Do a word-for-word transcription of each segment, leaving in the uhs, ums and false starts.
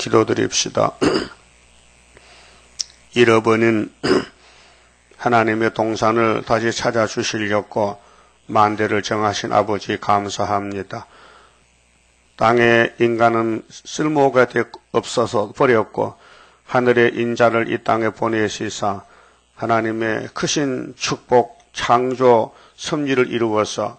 기도드립시다. 잃어버린 하나님의 동산을 다시 찾아주시려고 만대를 정하신 아버지 감사합니다. 땅에 인간은 쓸모가 없어서 버렸고 하늘의 인자를 이 땅에 보내시사 하나님의 크신 축복, 창조, 섭리를 이루어서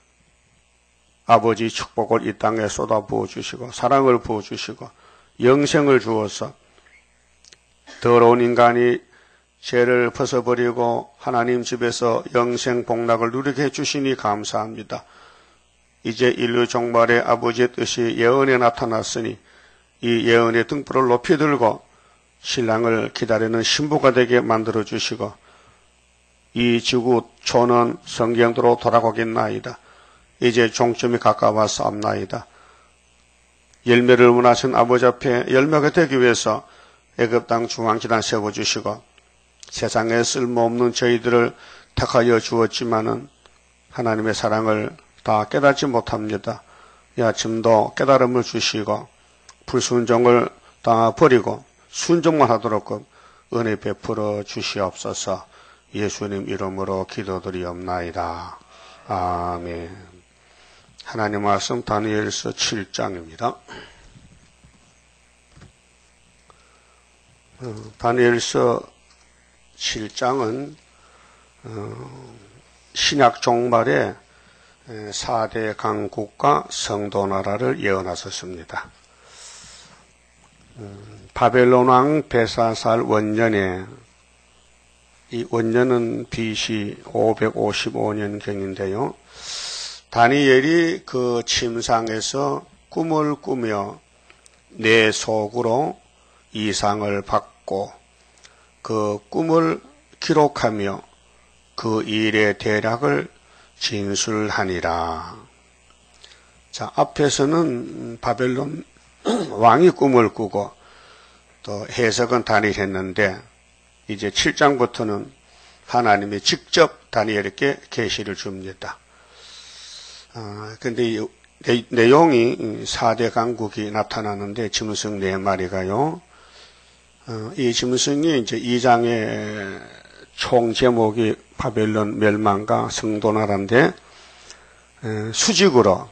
아버지 축복을 이 땅에 쏟아부어 주시고 사랑을 부어 주시고 영생을 주어서 더러운 인간이 죄를 벗어버리고 하나님 집에서 영생 복락을 누리게 해주시니 감사합니다. 이제 인류 종말의 아버지의 뜻이 예언에 나타났으니 이 예언의 등불을 높이 들고 신랑을 기다리는 신부가 되게 만들어 주시고 이 지구 초는 성경대로 돌아가겠나이다. 이제 종점이 가까워서 앞나이다. 열매를 원하신 아버지 앞에 열매가 되기 위해서 애굽 땅 중앙지단 세워주시고 세상에 쓸모없는 저희들을 택하여 주었지만은 하나님의 사랑을 다 깨닫지 못합니다. 이 아침도 깨달음을 주시고 불순종을 다 버리고 순종만 하도록 은혜 베풀어 주시옵소서. 예수님 이름으로 기도드리옵나이다. 아멘. 하나님 말씀 다니엘서 칠 장입니다. 어, 다니엘서 칠 장은 어, 신약 종말에 사 대 강국과 성도나라를 예언하셨습니다. 음, 바벨론 왕 벨사살 원년에 이 원년은 비씨 오백오십오 년경인데요. 다니엘이 그 침상에서 꿈을 꾸며 내 속으로 이상을 받고 그 꿈을 기록하며 그 일의 대략을 진술하니라. 자, 앞에서는 바벨론 왕이 꿈을 꾸고 또 해석은 다니엘이 했는데 이제 칠 장부터는 하나님이 직접 다니엘에게 계시를 줍니다. 아, 근데 이 내, 내용이 사 대 강국이 나타나는데 짐승 네 마리가요. 어, 이 짐승이 이제 이 장의 총 제목이 바벨론 멸망과 성도나라인데 에, 수직으로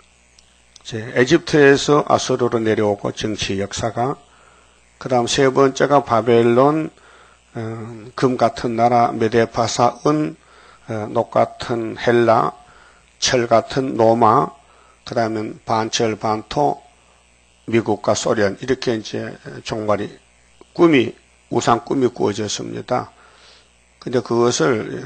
이제 에집트에서 아수르로 내려오고 정치 역사가 그 다음 세 번째가 바벨론 어, 금 같은 나라 메데파사 은, 어, 녹 같은 헬라 철 같은 로마, 그 다음에 반철 반토, 미국과 소련, 이렇게 이제 종말이 꿈이, 우상 꿈이 꾸어졌습니다. 근데 그것을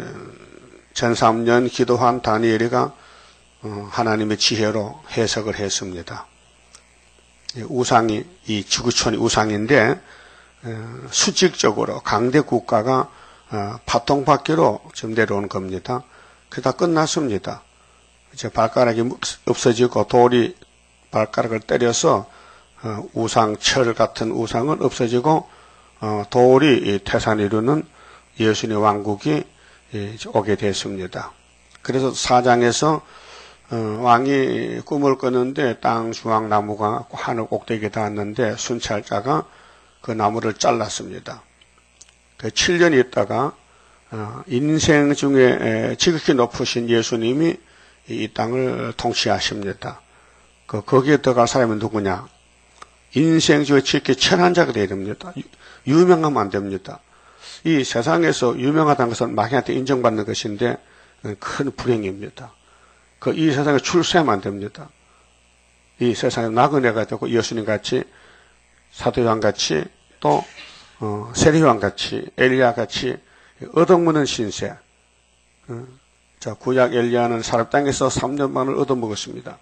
전삼 년 기도한 다니엘이가 하나님의 지혜로 해석을 했습니다. 우상이, 이 지구촌이 우상인데, 수직적으로 강대 국가가 파통받기로 지금 내려온 겁니다. 그게 다 끝났습니다. 이제 발가락이 없어지고 돌이 발가락을 때려서 어, 우상, 철 같은 우상은 없어지고 어, 돌이 태산 이루는 예수님의 왕국이 예, 오게 됐습니다. 그래서 사 장에서 어, 왕이 꿈을 꿨는데 땅 중앙 나무가 하늘 꼭대기에 닿았는데 순찰자가 그 나무를 잘랐습니다. 그 칠 년 있다가 어, 인생 중에 지극히 높으신 예수님이 이 땅을 통치하십니다. 그, 거기에 들어갈 사람이 누구냐? 인생 중에 지극히 천한 자가 되어야 됩니다. 유명하면 안 됩니다. 이 세상에서 유명하다는 것은 마귀한테 인정받는 것인데, 큰 불행입니다. 그, 이 세상에 출세하면 안 됩니다. 이 세상에 나그네가 되고 예수님 같이, 사도요한 같이, 또, 어, 세례요한 같이, 엘리야 같이, 얻어먹는 신세, 어, 자, 구약 엘리야는 사렙 땅에서 삼 년 만을 얻어먹었습니다.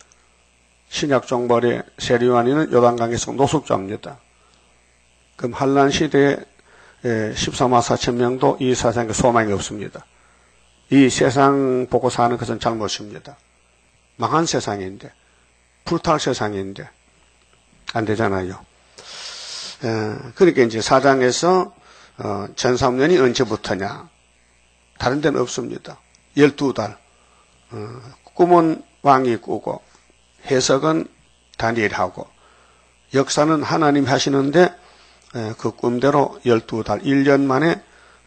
신약 종말의 세례요한이는 요단강에서 노숙자입니다. 그럼 한란 시대에 십삼만 사천 명도 이 세상에 소망이 없습니다. 이 세상 보고 사는 것은 잘못입니다. 망한 세상인데, 불탈 세상인데 안 되잖아요. 에, 그러니까 이제 사 장에서 어, 전삼 년이 언제부터냐? 다른 데는 없습니다. 열두 달. 어, 꿈은 왕이 꾸고 해석은 다니엘하고 역사는 하나님이 하시는데 그 꿈대로 열두 달, 일 년 만에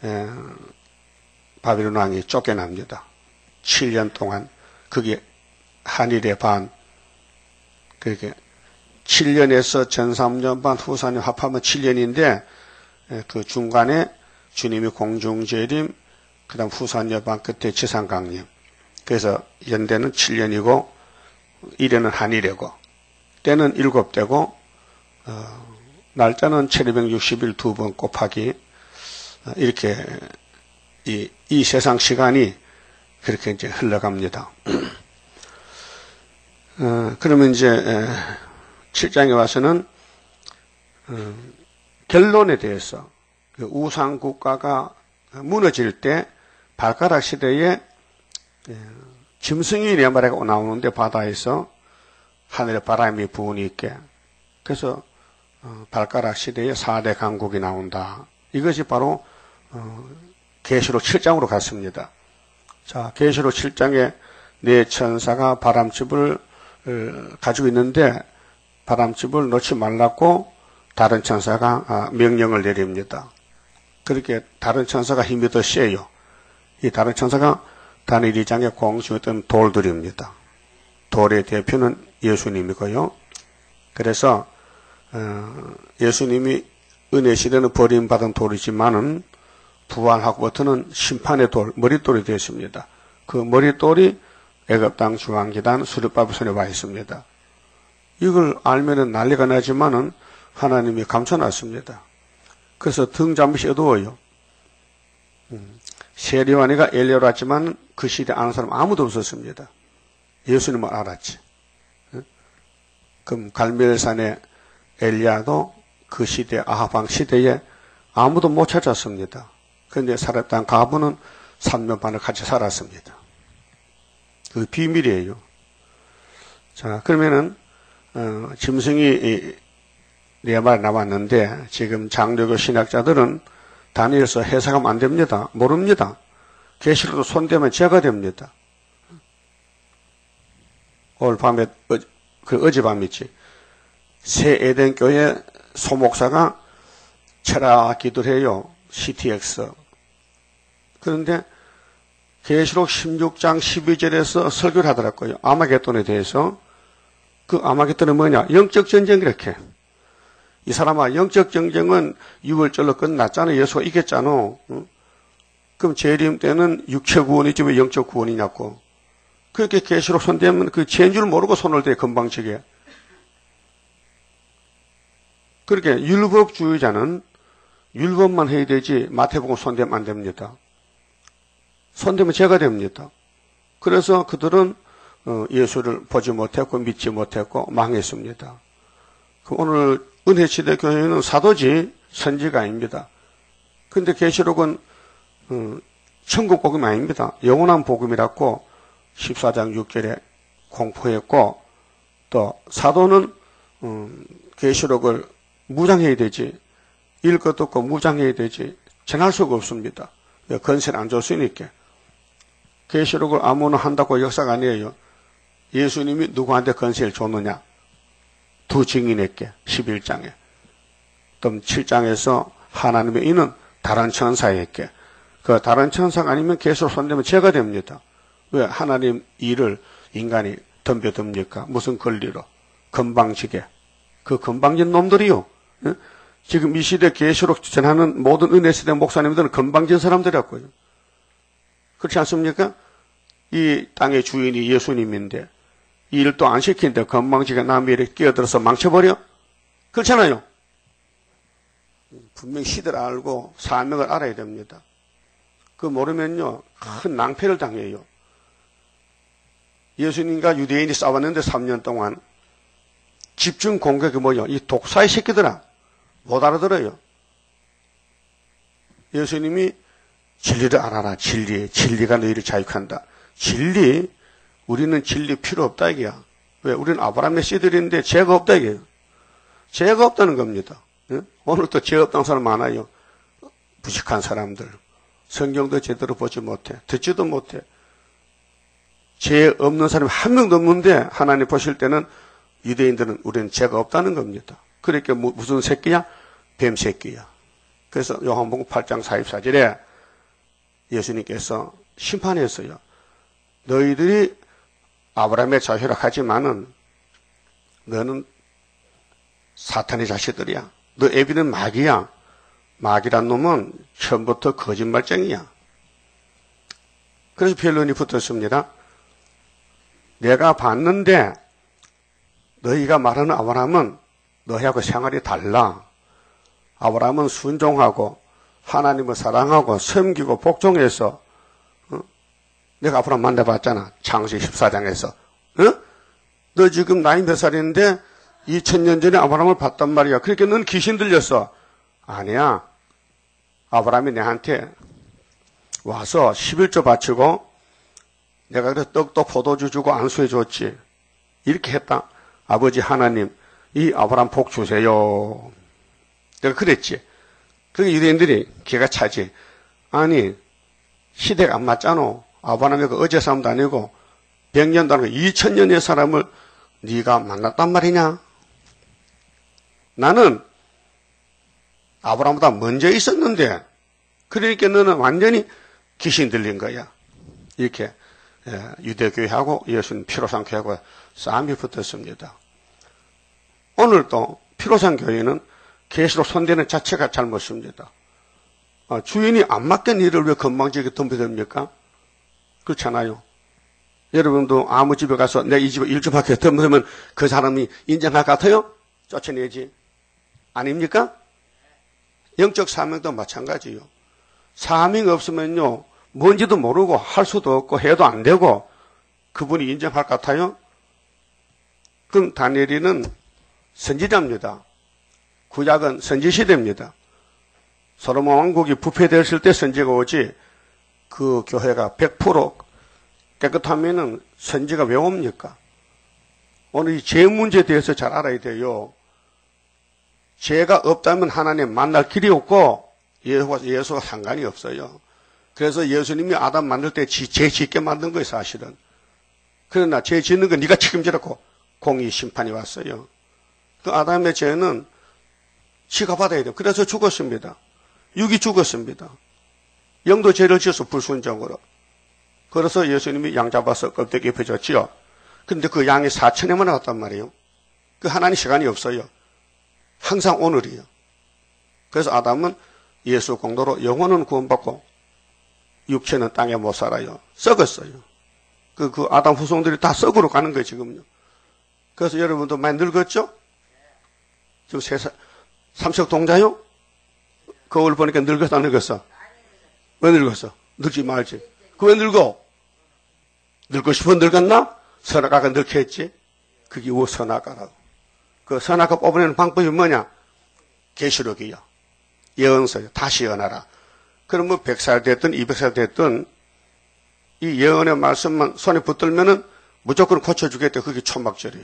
바벨론 왕이 쫓겨납니다. 칠 년 동안 그게 한일의 반, 그렇게 칠 년에서 전 삼 년 반, 후 사 년 합하면 칠 년인데 그 중간에 주님이 공중재림, 그 다음 후 사 년 반 끝에 지상강림. 그래서 연대는 칠 년이고 일 년은 한일이고 때는 일곱 대고 어, 날짜는 천이백육십 일 두 번 곱하기 어, 이렇게 이, 이 세상 시간이 그렇게 이제 흘러갑니다. 어, 그러면 이제 에, 칠 장에 와서는 어, 결론에 대해서 그 우상 국가가 무너질 때 발가락 시대에 에, 짐승이 네마리가 나오는데 바다에서 하늘에 바람이 부으니 있게 그래서 어, 발가락 시대에 사 대 강국이 나온다. 이것이 바로 어, 계시록 칠 장으로 갔습니다. 자, 계시록 칠 장에 네 천사가 바람집을 어, 가지고 있는데 바람집을 놓지 말라고 다른 천사가 아, 명령을 내립니다. 그렇게 다른 천사가 힘이 더 세요. 이 다른 천사가 다니엘 이 장에 공중했던 돌들입니다. 돌의 대표는 예수님이고요. 그래서 어, 예수님이 은혜 시대는 버림받은 돌이지만은 부활하고부터는 심판의 돌, 머릿돌이 되었습니다. 그 머릿돌이 애굽 땅 중앙기단 수르바벨 손에 와 있습니다. 이걸 알면은 난리가 나지만은 하나님이 감춰놨습니다. 그래서 등잔빛이 어두워요. 음, 세리와니가 엘리야로 왔지만 그 시대 아는 사람 아무도 없었습니다. 예수님은 알았지. 그럼 갈멜산의 엘리야도 그 시대 아하방 시대에 아무도 못 찾았습니다. 그런데 살았던 가부는 삼 년 반을 같이 살았습니다. 그 비밀이에요. 자, 그러면은 어, 짐승이 네 마리 남았는데 지금 장로교 신학자들은 다니엘서 해석하면 안 됩니다. 모릅니다. 계시록도 손대면 죄가 됩니다. 오늘 밤에 어, 그 어젯밤이지. 새 에덴 교회 소목사가 철학 기도를 해요. 씨티엑스. 그런데 계시록 십육 장 십이 절에서 설교를 하더라고요. 아마겟돈에 대해서. 그 아마겟돈은 뭐냐? 영적 전쟁 이렇게. 이 사람아 영적 전쟁은 유월절로 끝났잖아. 예수가 이겼잖아. 응? 그럼 재림 때는 육체 구원이지 왜 영적 구원이냐고. 그렇게 계시록 손대면 그 죄인 줄 모르고 손을 대 건방지게. 그렇게 율법주의자는 율법만 해야 되지 마태복음 손대면 안 됩니다. 손대면 죄가 됩니다. 그래서 그들은 예수를 보지 못했고 믿지 못했고 망했습니다. 오늘 은혜시대 교회는 사도지 선지가 아닙니다. 그런데 계시록은 천국 복음이 아닙니다. 영원한 복음이라고 십사 장 육 절에 공포했고 또 사도는 계시록을 무장해야 되지 읽을 것도 없고 무장해야 되지 전할 수가 없습니다. 건세는 안 줬으니까. 계시록을 아무나 한다고 역사가 아니에요. 예수님이 누구한테 건세를 줬느냐? 두 증인에게 십일 장에 또 칠 장에서 하나님의 이는 다른 천사에게 그 다른 천사가 아니면 계시록 손대면 죄가 됩니다. 왜 하나님 일을 인간이 덤벼듭니까? 무슨 권리로? 건방지게. 그 건방진 놈들이요. 예? 지금 이 시대 계시록 전하는 모든 은혜 시대 목사님들은 건방진 사람들이었고요. 그렇지 않습니까? 이 땅의 주인이 예수님인데 이 일도 안 시키는데 건방지게 남의 일에 끼어들어서 망쳐버려? 그렇잖아요. 분명히 시대를 알고 사명을 알아야 됩니다. 그 모르면요 큰 낭패를 당해요. 예수님과 유대인이 싸웠는데 삼 년 동안 집중 공격이 뭐요? 이 독사의 새끼들아 못 알아들어요. 예수님이 진리를 알아라. 진리. 진리가 너희를 자유한다. 진리. 우리는 진리 필요 없다 이게야. 왜? 우리는 아브라함의 씨들인데 죄가 없다 이게요. 죄가 없다는 겁니다. 예? 오늘 또 죄 없다는 사람 많아요. 무식한 사람들. 성경도 제대로 보지 못해. 듣지도 못해. 죄 없는 사람이 한 명도 없는데 하나님 보실 때는 유대인들은 우리는 죄가 없다는 겁니다. 그러니까 무슨 새끼야? 뱀 새끼야. 그래서 요한복음 팔 장 사십사 절에 예수님께서 심판했어요. 너희들이 아브라함의 자손이라 하지만은 너는 사탄의 자식들이야. 너 애비는 마귀야. 마귀란 놈은 처음부터 거짓말쟁이야. 그래서 변론이 붙었습니다. 내가 봤는데 너희가 말하는 아브라함은 너희하고 생활이 달라. 아브라함은 순종하고 하나님을 사랑하고 섬기고 복종해서 어? 내가 아브라함 만나봤잖아. 창세기 십사 장에서. 어? 너 지금 나이 몇 살인데 이천 년 전에 아브라함을 봤단 말이야. 그러니까 넌 귀신 들렸어. 아니야. 아브라함이 내한테 와서 십일조 바치고 내가 그래서 떡도 포도주 주고 안수해 줬지. 이렇게 했다. 아버지 하나님 이 아브라함 복 주세요. 내가 그랬지. 그게 유대인들이 기가 차지. 아니 시대가 안 맞잖아. 아브라함이 그 어제 사람도 아니고 백 년도 아니고 이천 년의 사람을 네가 만났단 말이냐. 나는 아브라함보다 먼저 있었는데 그러니까 너는 완전히 귀신 들린 거야. 이렇게 유대교회하고 예수님 피로상교회하고 싸움이 붙었습니다. 오늘도 피로상교회는 계시록 손대는 자체가 잘못입니다. 주인이 안 맡긴 일을 왜 건방지게 덤벼듭니까? 그렇잖아요. 여러분도 아무 집에 가서 내 이 집에 일 좀 할게 덤벼들면 그 사람이 인정할 것 같아요? 쫓아내지. 아닙니까? 영적 사명도 마찬가지요. 사명이 없으면요, 뭔지도 모르고 할 수도 없고 해도 안 되고 그분이 인정할 것 같아요? 그럼 다니엘은 선지자입니다. 구약은 선지시대입니다. 솔로몬 왕국이 부패되었을 때 선지가 오지 그 교회가 백 퍼센트 깨끗하면은 선지가 왜 옵니까? 오늘 이 죄 문제에 대해서 잘 알아야 돼요. 죄가 없다면 하나님 만날 길이 없고 예수와, 예수와 상관이 없어요. 그래서 예수님이 아담 만들 때 죄 짓게 만든 거예요, 사실은. 그러나 죄 짓는 거 네가 책임지라고 공의 심판이 왔어요. 그 아담의 죄는 지가 받아야 돼요. 그래서 죽었습니다. 육이 죽었습니다. 영도 죄를 지어서 불순종으로. 그래서 예수님이 양 잡아서 껍데기 입혀줬지요. 그런데 그 양이 사천에 만에 왔단 말이에요. 그 하나님 시간이 없어요. 항상 오늘이요. 그래서 아담은 예수 공로로 영혼은 구원받고 육체는 땅에 못 살아요. 썩었어요. 그, 그 아담 후손들이 다 썩으러 가는 거예요, 지금요. 그래서 여러분도 많이 늙었죠? 지금 세 살, 삼색 동자요? 거울 보니까 늙었어, 안 늙었어? 왜 늙었어? 늙지 말지. 그 왜 늙어? 늙고 싶어 늙었나? 선악과가 늙게 했지? 그게 왜 선악과라고? 그 선악과 뽑아내는 방법이 뭐냐? 계시록이요. 예언서요. 다시 예언하라. 그럼 뭐 백 살 됐든 이백 살 됐든 이 예언의 말씀만 손에 붙들면은 무조건 고쳐주겠다. 그게 초막절이에요.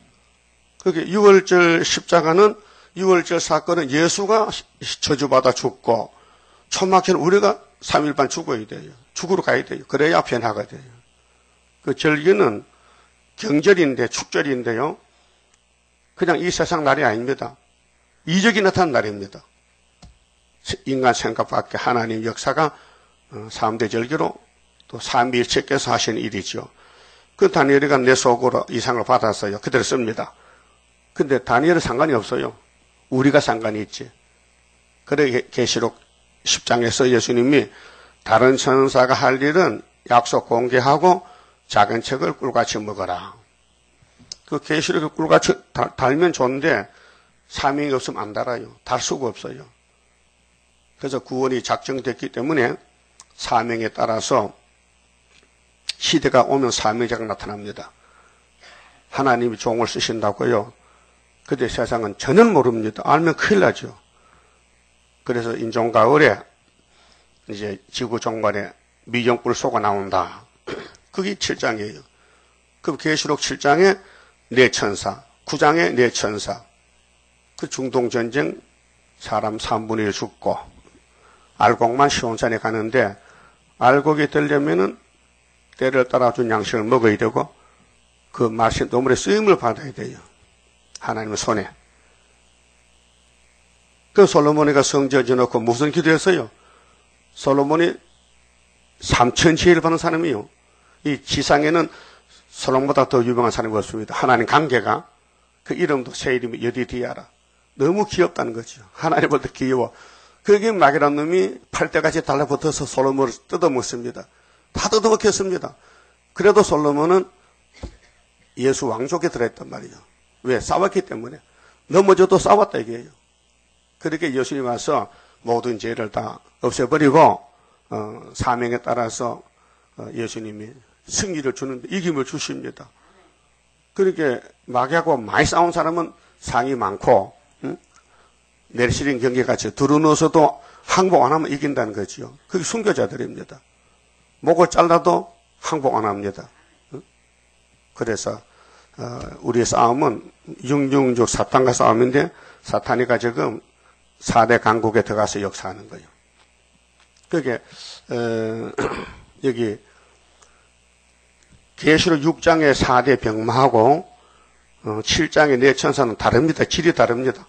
그게 유월절 십자가는 유월절 사건은 예수가 저주받아 죽고 초막절은 우리가 삼 일반 죽어야 돼요. 죽으러 가야 돼요. 그래야 변화가 돼요. 그 절기는 경절인데 축절인데요. 그냥 이 세상 날이 아닙니다. 이적이 나타난 날입니다. 인간 생각 밖에 하나님 역사가 삼 대 절기로 또 삼위일체께서 하시는 일이죠. 그 다니엘이가 내 속으로 이상을 받았어요. 그대로 씁니다. 근데 다니엘은 상관이 없어요. 우리가 상관이 있지. 그래 계시록 십 장에서 예수님이 다른 천사가 할 일은 약속 공개하고 작은 책을 꿀같이 먹어라. 그 계시록을 꿀같이 달면 좋은데 사명이 없으면 안 달아요. 달 수가 없어요. 그래서 구원이 작정됐기 때문에 사명에 따라서 시대가 오면 사명자가 나타납니다. 하나님이 종을 쓰신다고요. 근데 세상은 전혀 모릅니다. 알면 큰일 나죠. 그래서 인종가을에 이제 지구 종말에 미정불 쏘가 나온다. 그게 칠 장이에요. 그럼 계시록 칠 장에 네 천사, 구 장에 네 천사. 그 중동전쟁 사람 삼분의 일 죽고 알곡만 시온산에 가는데 알곡이 되려면은 때를 따라준 양식을 먹어야 되고 그 맛이 노물의 쓰임을 받아야 돼요. 하나님의 손에. 그 솔로몬이가 성전 지어놓고 무슨 기도했어요? 솔로몬이 삼천 지혜를 받은 사람이요. 이 지상에는 솔로몬보다 더 유명한 사람이 없습니다. 하나님 관계가. 그 이름도 새 이름이 여디디아라. 너무 귀엽다는 거죠. 하나님보다 귀여워. 그게 마귀란 놈이 팔대같이 달라붙어서 솔로몬을 뜯어먹습니다. 다 뜯어먹혔습니다. 그래도 솔로몬은 예수 왕족에 들어있단 말이죠. 왜? 싸웠기 때문에. 넘어져도 싸웠다 이게요. 그렇게 예수님 와서 모든 죄를 다 없애버리고 어, 사명에 따라서 어, 예수님이 승리를 주는데 이김을 주십니다. 그렇게 마귀하고 많이 싸운 사람은 상이 많고 응? 내리시린 경계같이 두루누워서도 항복 안 하면 이긴다는 거지요. 그게 순교자들입니다. 목을 잘라도 항복 안 합니다. 응? 그래서 어, 우리의 싸움은 육육육 사탄과 싸움인데 사탄이가 지금 사 대 강국에 들어가서 역사하는 거예요. 그게 어, 여기 계시록 육 장의 사 대 병마하고 어, 칠 장의 네 천사는 다릅니다. 질이 다릅니다.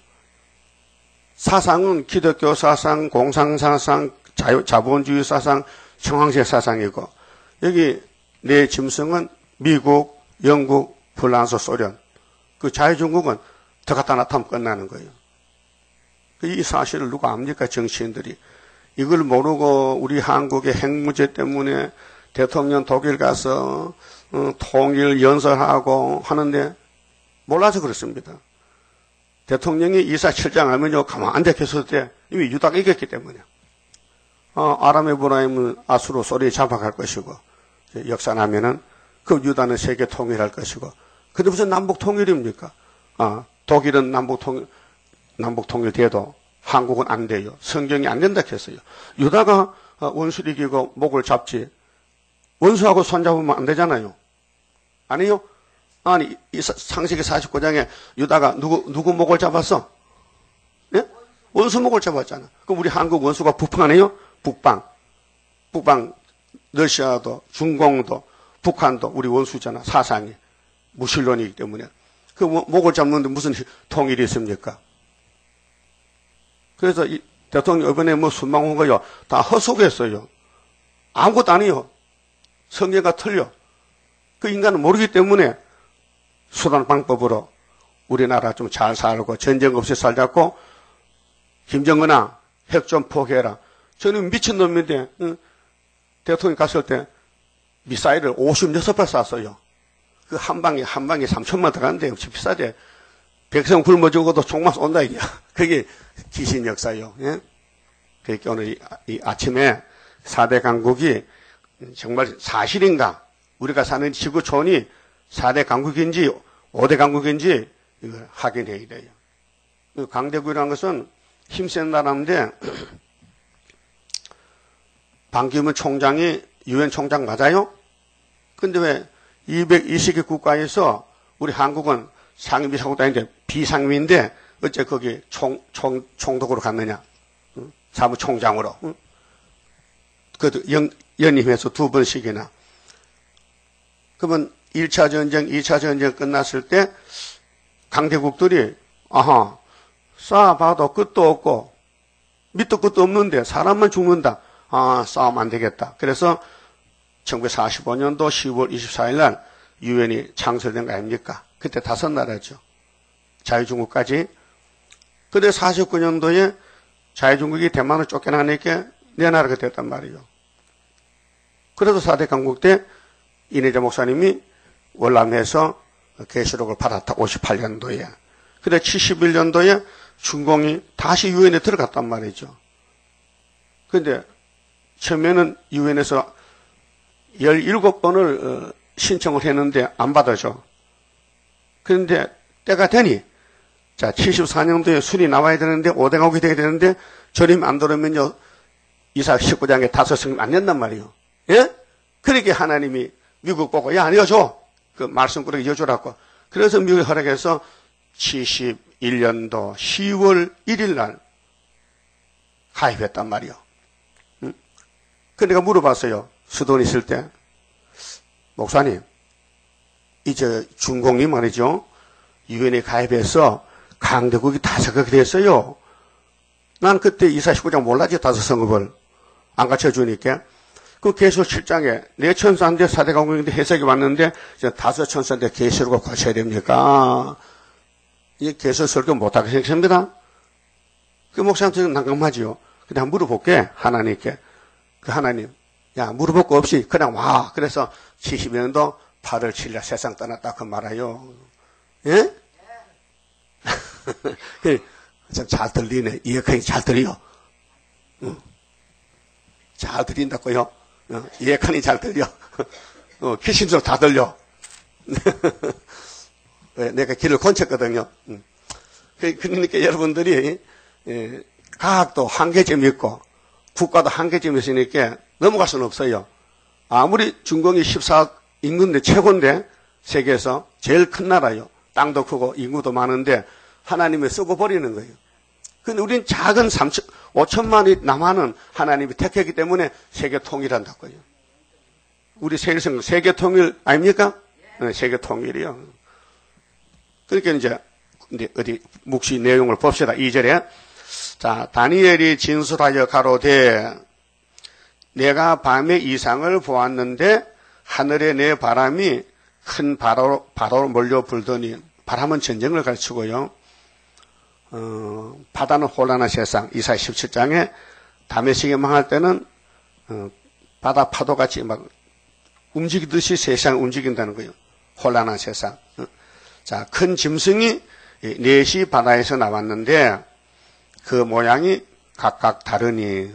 사상은 기독교 사상, 공상사상, 자유, 자본주의 사상, 청황제 사상이고 여기 네 짐승은 미국, 영국, 프랑스, 소련 그 자유중국은 더 갖다 나타나면 끝나는 거예요. 이 사실을 누가 압니까? 정치인들이. 이걸 모르고 우리 한국의 핵무제 때문에 대통령 독일 가서 어, 통일 연설하고 하는데 몰라서 그렇습니다. 대통령이 이사칠 장 하면요 가만 안 됐을 때 이미 유다가 이겼기 때문에 어, 아람 에브라임은 아수로 소리 잡아갈 것이고 역사나면은 그 유다는 세계 통일할 것이고 근데 무슨 남북 통일입니까? 아, 독일은 남북 통일 남북 통일돼도 한국은 안 돼요. 성경이 안 된다 했어요. 유다가 원수를 이기고 목을 잡지 원수하고 손잡으면 안 되잖아요. 아니요? 아니, 이 창세기 사십구 장에 유다가 누구, 누구 목을 잡았어? 예? 원수 목을 잡았잖아. 그럼 우리 한국 원수가 북방 아니에요? 북방. 북방, 러시아도, 중공도, 북한도 우리 원수잖아. 사상이. 무신론이기 때문에. 그 목을 잡는데 무슨 통일이 있습니까? 그래서 이 대통령 이번에 뭐 순방 온 거요. 다 헛소리했어요. 아무것도 아니에요. 성경과 틀려. 그 인간은 모르기 때문에 수단 방법으로 우리나라 좀 잘 살고 전쟁 없이 살자고 김정은아 핵 좀 포기해라. 저는 미친놈인데 응? 대통령 갔을 때 미사일을 오십육 발 쐈어요. 그 한 방에 한 방에 삼천만 들어가는데 엄청 비싸대. 백성 굶어 죽어도 총만 쏜다 이게. 그게 귀신 역사요. 예? 그러니까 오늘 이, 이 아침에 사 대 강국이 정말 사실인가? 우리가 사는 지구촌이 사 대 강국인지 오 대 강국인지 이걸 확인해야 돼요. 강대국이라는 것은 힘센 나라인데 반기문 총장이 유엔 총장 맞아요? 근데 왜 이백이십 개 국가에서 우리 한국은 상임이사국 다니는데 비상임인데 어째 거기 총, 총, 총독으로 갔느냐? 응? 사무총장으로. 응? 그것도 연, 연임해서 두 번씩이나. 그러면 일 차 전쟁, 이 차 전쟁 끝났을 때 강대국들이 아하 싸워봐도 끝도 없고 밑도 끝도 없는데 사람만 죽는다. 아 싸우면 안 되겠다. 그래서 천구백사십오 년도 시월 이십사일 날 유엔이 창설된 거 아닙니까? 그때 다섯 나라죠. 자유중국까지. 근데 사십구 년도에 자유중국이 대만을 쫓겨나니까 네 나라가 됐단 말이에요. 그래도 사 대 강국 때 이내자 목사님이 월남에서 계시록을 받았다. 오십팔 년도에. 근데 칠십일 년도에 중공이 다시 유엔에 들어갔단 말이죠. 근데 처음에는 유엔에서 열일곱 번을 신청을 했는데 안 받아줘. 그런데 때가 되니 자 칠십사 년도에 순이 나와야 되는데 오 대 강국이 돼야 되는데 저림 안 들으면요 이사 십구 장에 다섯 성님 안 된단 말이에요. 예? 그러니까 하나님이 미국 보고 야 여줘. 그 말씀꾸러기 여주라고. 그래서 미국이 허락해서 칠십일 년도 시월 일일 날 가입했단 말이요. 응? 그 내가 물어봤어요. 수돈 있을 때. 목사님, 이제 중공이 말이죠. 유엔에 가입해서 강대국이 다섯 개가 됐어요. 난 그때 이사십구 장 몰랐지, 다섯 성읍을. 안 갖춰주니까. 그 계시록 칠 장에 네 천사인데 사대 강국인데 해석이 왔는데 이제 다섯 천사인데 계시록을 고쳐야 됩니까? 이게 계시록 설교 못하게 생겼습니다. 그 목사님한테 난감하지요. 근데 한번 물어볼게, 하나님께. 그 하나님, 야, 물어볼 거 없이 그냥 와. 그래서 칠십이 년도 팔월 칠일 세상 떠났다 그 말아요. 예? 참 잘 들리네. 이해하기 잘 들려. 응. 잘 들린다고요. 어, 이해하니 잘 들려. 어, 귀신도 다 들려. 내가 길을 건쳤거든요. 응. 그러니까 여러분들이 예, 과학도 한계점이 있고 국가도 한계점이 있으니까 넘어갈 수는 없어요. 아무리 중공이 십사억 인구인데 최고인데 세계에서 제일 큰 나라요. 땅도 크고 인구도 많은데 하나님이 쓰고 버리는 거예요. 근데 우린 작은 삼천, 오천만이 남아는 하나님이 택했기 때문에 세계 통일한다고요. 우리 세계, 세계 통일 아닙니까? 네, 세계 통일이요. 그러니까 이제, 이제 어디 묵시 내용을 봅시다. 이 절에. 자, 다니엘이 진술하여 가로되 내가 밤에 이상을 보았는데 하늘에 내 바람이 큰 바다로, 바다로 몰려 불더니 바람은 전쟁을 가르치고요. 어, 바다는 혼란한 세상. 이사야 십칠 장에 다메섹이 망할 때는 어, 바다 파도같이 막 움직이듯이 세상이 움직인다는 거예요. 혼란한 세상. 어. 자, 큰 짐승이 넷이 바다에서 나왔는데 그 모양이 각각 다르니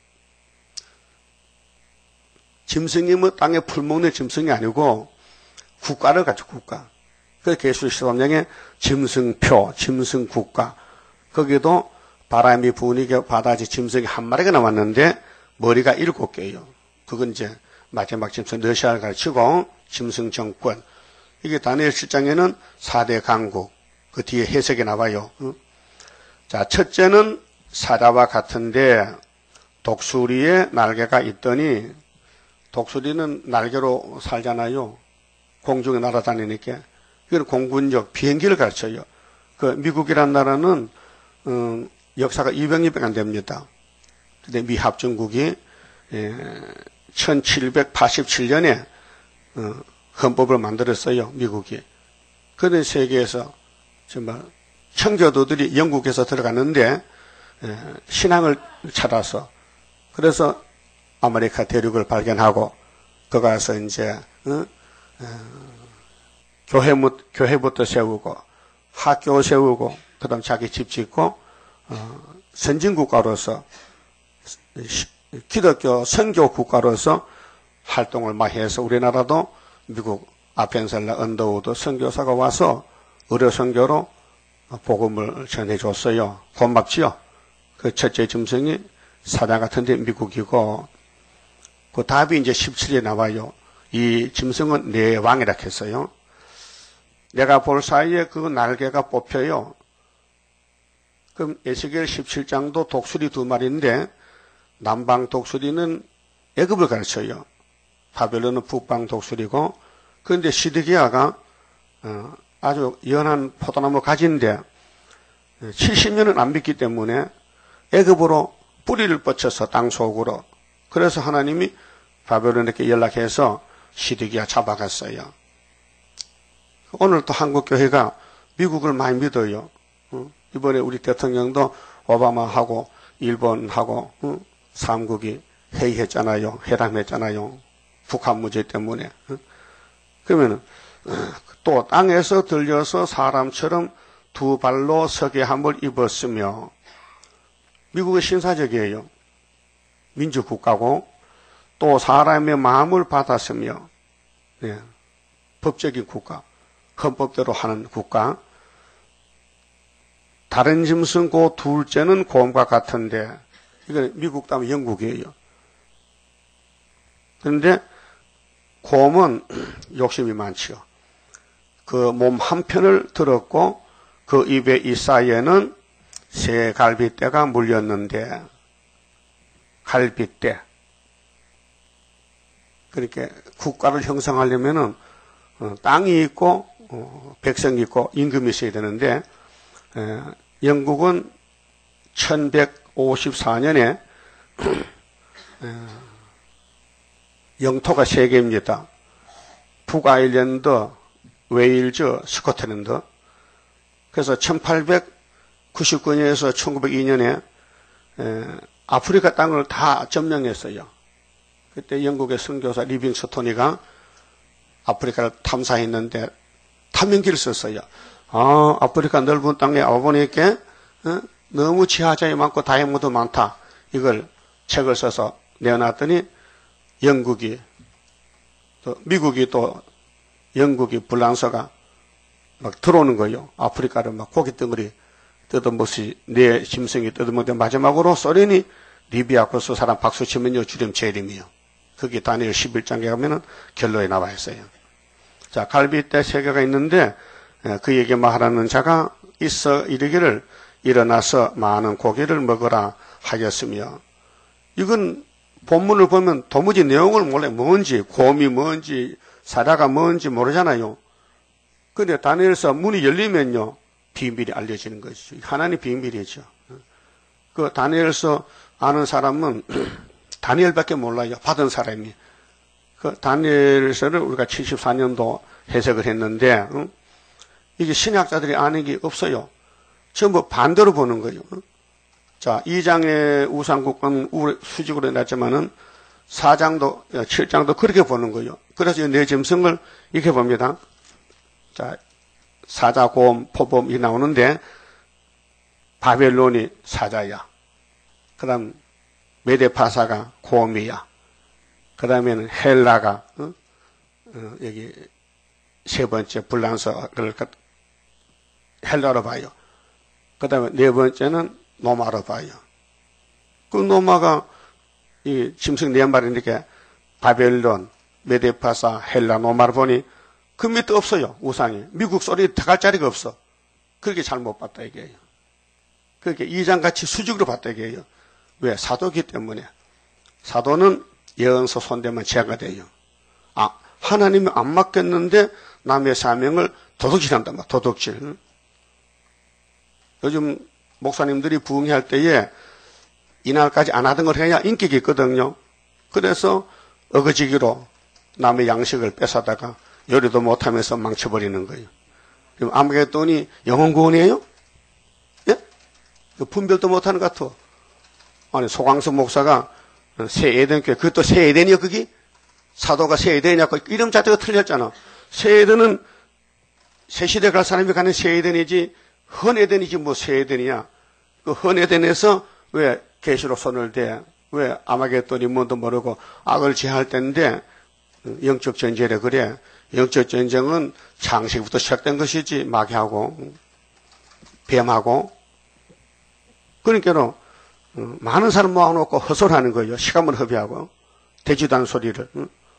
짐승이 뭐 땅에 풀먹는 짐승이 아니고 국가를 가지고 국가. 그 계시록 십삼 장에 짐승표, 짐승국가. 거기도 바람이 부니게 바다지 짐승이 한 마리가 나왔는데 머리가 일곱 개예요. 그건 이제 마지막 짐승 러시아를 가르치고 짐승 정권. 이게 다니엘 칠 장에는 사 대 강국. 그 뒤에 해석이 나와요. 자, 첫째는 사자와 같은데 독수리에 날개가 있더니 독수리는 날개로 살잖아요. 공중에 날아다니니까. 이건 공군적 비행기를 가르쳐요. 그 미국이란 나라는 어, 역사가 이백 년밖에 안 됩니다. 근데 미 합중국이 예, 천칠백팔십칠 년에 어, 헌법을 만들었어요. 미국이. 그런데 세계에서 정말 청교도들이 영국에서 들어갔는데 예, 신앙을 찾아서 그래서 아메리카 대륙을 발견하고 거 가서 이제 어? 어, 교회, 교회부터 세우고 학교 세우고 그 다음 자기 집 짓고 어, 선진국가로서 기독교 선교 국가로서 활동을 많이 해서 우리나라도 미국 아펜셀라 언더우드 선교사가 와서 의료 선교로 복음을 전해줬어요. 고맙지요. 그 첫째 짐승이 사자 같은데 미국이고 그 답이 이제 십칠 에 나와요. 이 짐승은 내 왕이라 했어요. 내가 볼 사이에 그 날개가 뽑혀요. 그럼 에스겔 십칠 장도 독수리 두 마리인데 남방 독수리는 애굽을 가르쳐요. 바벨론은 북방 독수리고 그런데 시드기야가 어, 아주 연한 포도나무 가지인데 칠십 년은 안 믿기 때문에 애굽으로 뿌리를 뻗쳐서 땅 속으로 그래서 하나님이 바벨론에게 연락해서 시드기야 잡아갔어요. 오늘 또 한국교회가 미국을 많이 믿어요. 어? 이번에 우리 대통령도 오바마하고 일본하고 어? 삼국이 회의했잖아요. 회담했잖아요. 북한 문제 때문에. 어? 그러면 또 땅에서 들려서 사람처럼 두 발로 서게 함을 입었으며 미국은 신사적이에요. 민주국가고 또 사람의 마음을 받았으며 네. 법적인 국가. 헌법대로 하는 국가. 다른 짐승 그 둘째는 곰과 같은데 이건 미국 다음에 영국이에요. 그런데 곰은 욕심이 많지요. 그 몸 한편을 들었고 그 입의 이 사이에는 새 갈빗대가 물렸는데 갈빗대. 그렇게 국가를 형성하려면은 어, 땅이 있고 어, 백성이 있고 임금이 있어야 되는데 에, 영국은 천백팔 오십사 년에 영토가 세 개입니다. 북아일랜드, 웨일즈, 스코틀랜드. 그래서 천팔백구십구 년에서 천구백이 년에 아프리카 땅을 다 점령했어요. 그때 영국의 선교사 리빙스톤이가 아프리카를 탐사했는데 탐명기를 썼어요. 아, 아프리카 넓은 땅에 와보니까 어? 너무 지하자이 많고 다이아몬드 많다. 이걸 책을 써서 내어놨더니 영국이 또 미국이 또 영국이 불란서가 막 들어오는 거예요. 아프리카를 막 고깃덩어리 뜯어먹이 내 짐승이 뜯어먹는데 마지막으로 소련이 리비아 코스 사람 박수치면요 주름 재림이요. 거기 다니엘 십일 장에 가면은 결론이 나와 있어요. 자, 갈빗대 세 개가 있는데 그에게 말하는 자가 있어 이르기를 일어나서 많은 고기를 먹으라 하였으며, 이건 본문을 보면 도무지 내용을 몰라요. 뭔지, 곰이 뭔지, 사자가 뭔지 모르잖아요. 근데 다니엘서 문이 열리면요, 비밀이 알려지는 것이죠. 하나님 비밀이죠. 그 다니엘서 아는 사람은 다니엘밖에 몰라요. 받은 사람이. 그 다니엘서를 우리가 칠십사 년도 해석을 했는데, 응? 이게 신학자들이 아는 게 없어요. 전부 반대로 보는 거예요. 자, 이 장의 우상국은 수직으로 해놨지만은 사 장도, 칠 장도 그렇게 보는 거예요. 그래서 내 짐승을 이렇게 봅니다. 자, 사자, 곰, 포범, 이 나오는데, 바벨론이 사자야. 그 다음, 메데파사가 곰이야. 그 다음에는 헬라가, 어? 어, 여기, 세 번째, 불란서를 헬라로 봐요. 그 다음에 네 번째는 노마로 봐요. 그 노마가 이 짐승 네 마리니까 바벨론, 메데파사, 헬라, 노마를 보니 그 밑에 없어요. 우상이. 미국 소리 들어갈 자리가 없어. 그렇게 잘못 봤다 이게요. 그렇게 이장같이 수직으로 봤다 이게요. 왜? 사도기 때문에. 사도는 예언서 손대면 죄가 돼요. 아, 하나님이 안 맡겼는데 남의 사명을 도둑질한단 말이야. 도둑질. 요즘 목사님들이 부흥회할 때에 이날까지 안 하던 걸 해야 인기가 있거든요. 그래서 어거지기로 남의 양식을 뺏어다가 요리도 못하면서 망쳐버리는 거예요. 그럼 아무개돈이 영혼 구원이에요? 예? 분별도 못하는 것 같아. 아니, 소광수 목사가 새 에덴교회, 그것도 새 에덴이요, 그게? 사도가 새 에덴이냐고, 이름 자체가 틀렸잖아. 새 에덴은 새 시대 갈 사람이 가는 새 에덴이지, 헌 에덴이지, 뭐 새 에덴이야. 그 헌 에덴에서 왜 계시로 손을 대? 왜 아마겟돈이 뭔도 모르고 악을 제할 때인데, 영적 전쟁이라 그래. 영적 전쟁은 창세기부터 시작된 것이지, 마귀하고, 뱀하고. 그러니까, 많은 사람 모아놓고 헛소리하는 거예요. 시간을 허비하고. 되지도 않은 소리를.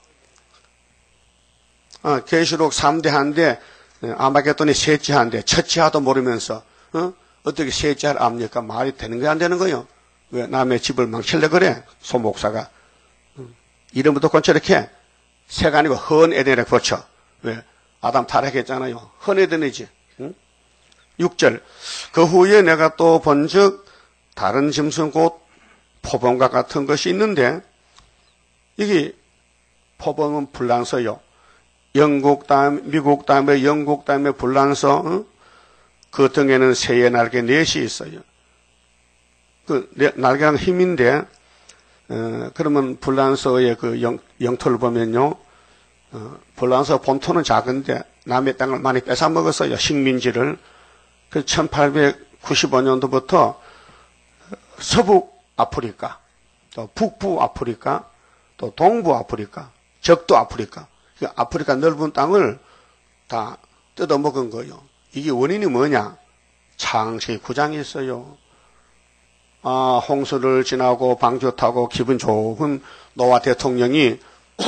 아, 계시록 삼 대 한데, 아마겟돈이 셋째 한데, 첫째 하도 모르면서, 어? 어떻게 셋째를 압니까? 말이 되는 거야, 안 되는 거예요? 왜 남의 집을 망치려 그래? 소목사가. 이름부터 건처렇게 새가 아니고 헌 에덴에 고쳐. 왜? 아담 타락했잖아요. 헌 에덴이지. 응? 육 절. 그 후에 내가 또 본즉 다른 짐승 곧 포범과 같은 것이 있는데, 이게 포범은 불란서요. 영국 다음, 미국 다음에 영국 다음에 불란서, 응? 그 등에는 새의 날개 넷이 있어요. 그 날개랑 힘인데, 어, 그러면 불란서의 그 영, 영토를 보면요, 어, 불란서 본토는 작은데 남의 땅을 많이 뺏어 먹었어요. 식민지를. 그 천팔백구십오 년도부터 서부 아프리카, 또 북부 아프리카, 또 동부 아프리카, 적도 아프리카, 그 아프리카 넓은 땅을 다 뜯어 먹은 거예요. 이게 원인이 뭐냐? 창세기 구 장이 있어요. 아, 홍수를 지나고 방주 타고 기분 좋은 노아 대통령이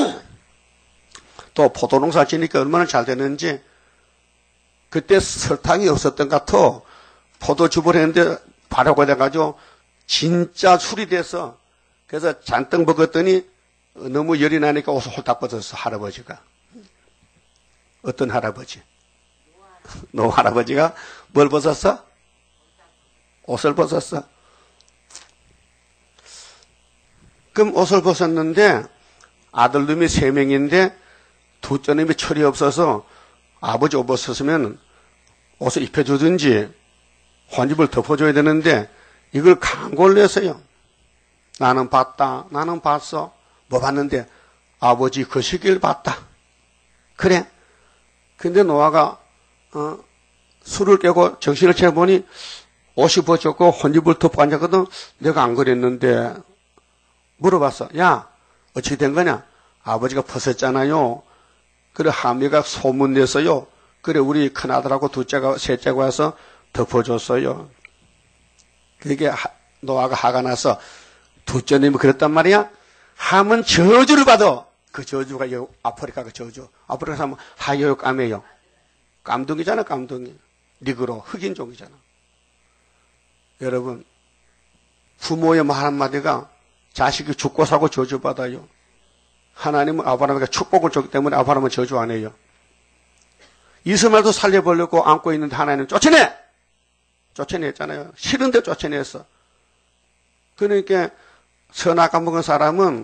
또 포도농사 지니까 얼마나 잘 되는지, 그때 설탕이 없었던 것 같아. 포도즙을 했는데 발효가 돼가지고 진짜 술이 돼서, 그래서 잔뜩 먹었더니 너무 열이 나니까 옷을 홀딱 벗었어, 할아버지가. 어떤 할아버지? 노 할아버지가 뭘 벗었어? 옷을 벗었어. 그럼 옷을 벗었는데 아들놈이 세 명인데 둘째 놈이 철이 없어서 아버지 옷 벗었으면 옷을 입혀주든지 혼집을 덮어줘야 되는데 이걸 강고를 냈어요. 나는 봤다. 나는 봤어. 뭐 봤는데 아버지 그 시기를 봤다. 그래. 근데 노아가 어, 술을 깨고 정신을 차려보니 옷이 벗겼고 혼집을 덮고 앉았거든. 내가 안 그랬는데 물어봤어. 야 어떻게 된 거냐? 아버지가 벗었잖아요. 그래 하미가 소문냈어요. 그래 우리 큰아들하고 둘째가 셋째가 와서 덮어줬어요. 그게 노아가 화가 나서 둘째님이 그랬단 말이야. 함은 저주를 받아. 그 저주가 아프리카가 저주. 아프리카 사람은 하여요 까매요. 깜둥이잖아 깜둥이. 니그로 흑인종이잖아. 여러분 부모의 말 한마디가 자식이 죽고 사고 저주받아요. 하나님은 아브라함에게 축복을 줬기 때문에 아브라함은 저주 안 해요. 이스마엘도 살려보려고 안고 있는데 하나님은 쫓아내! 쫓아냈잖아요. 싫은데 쫓아냈어. 그러니까 선악과 먹은 사람은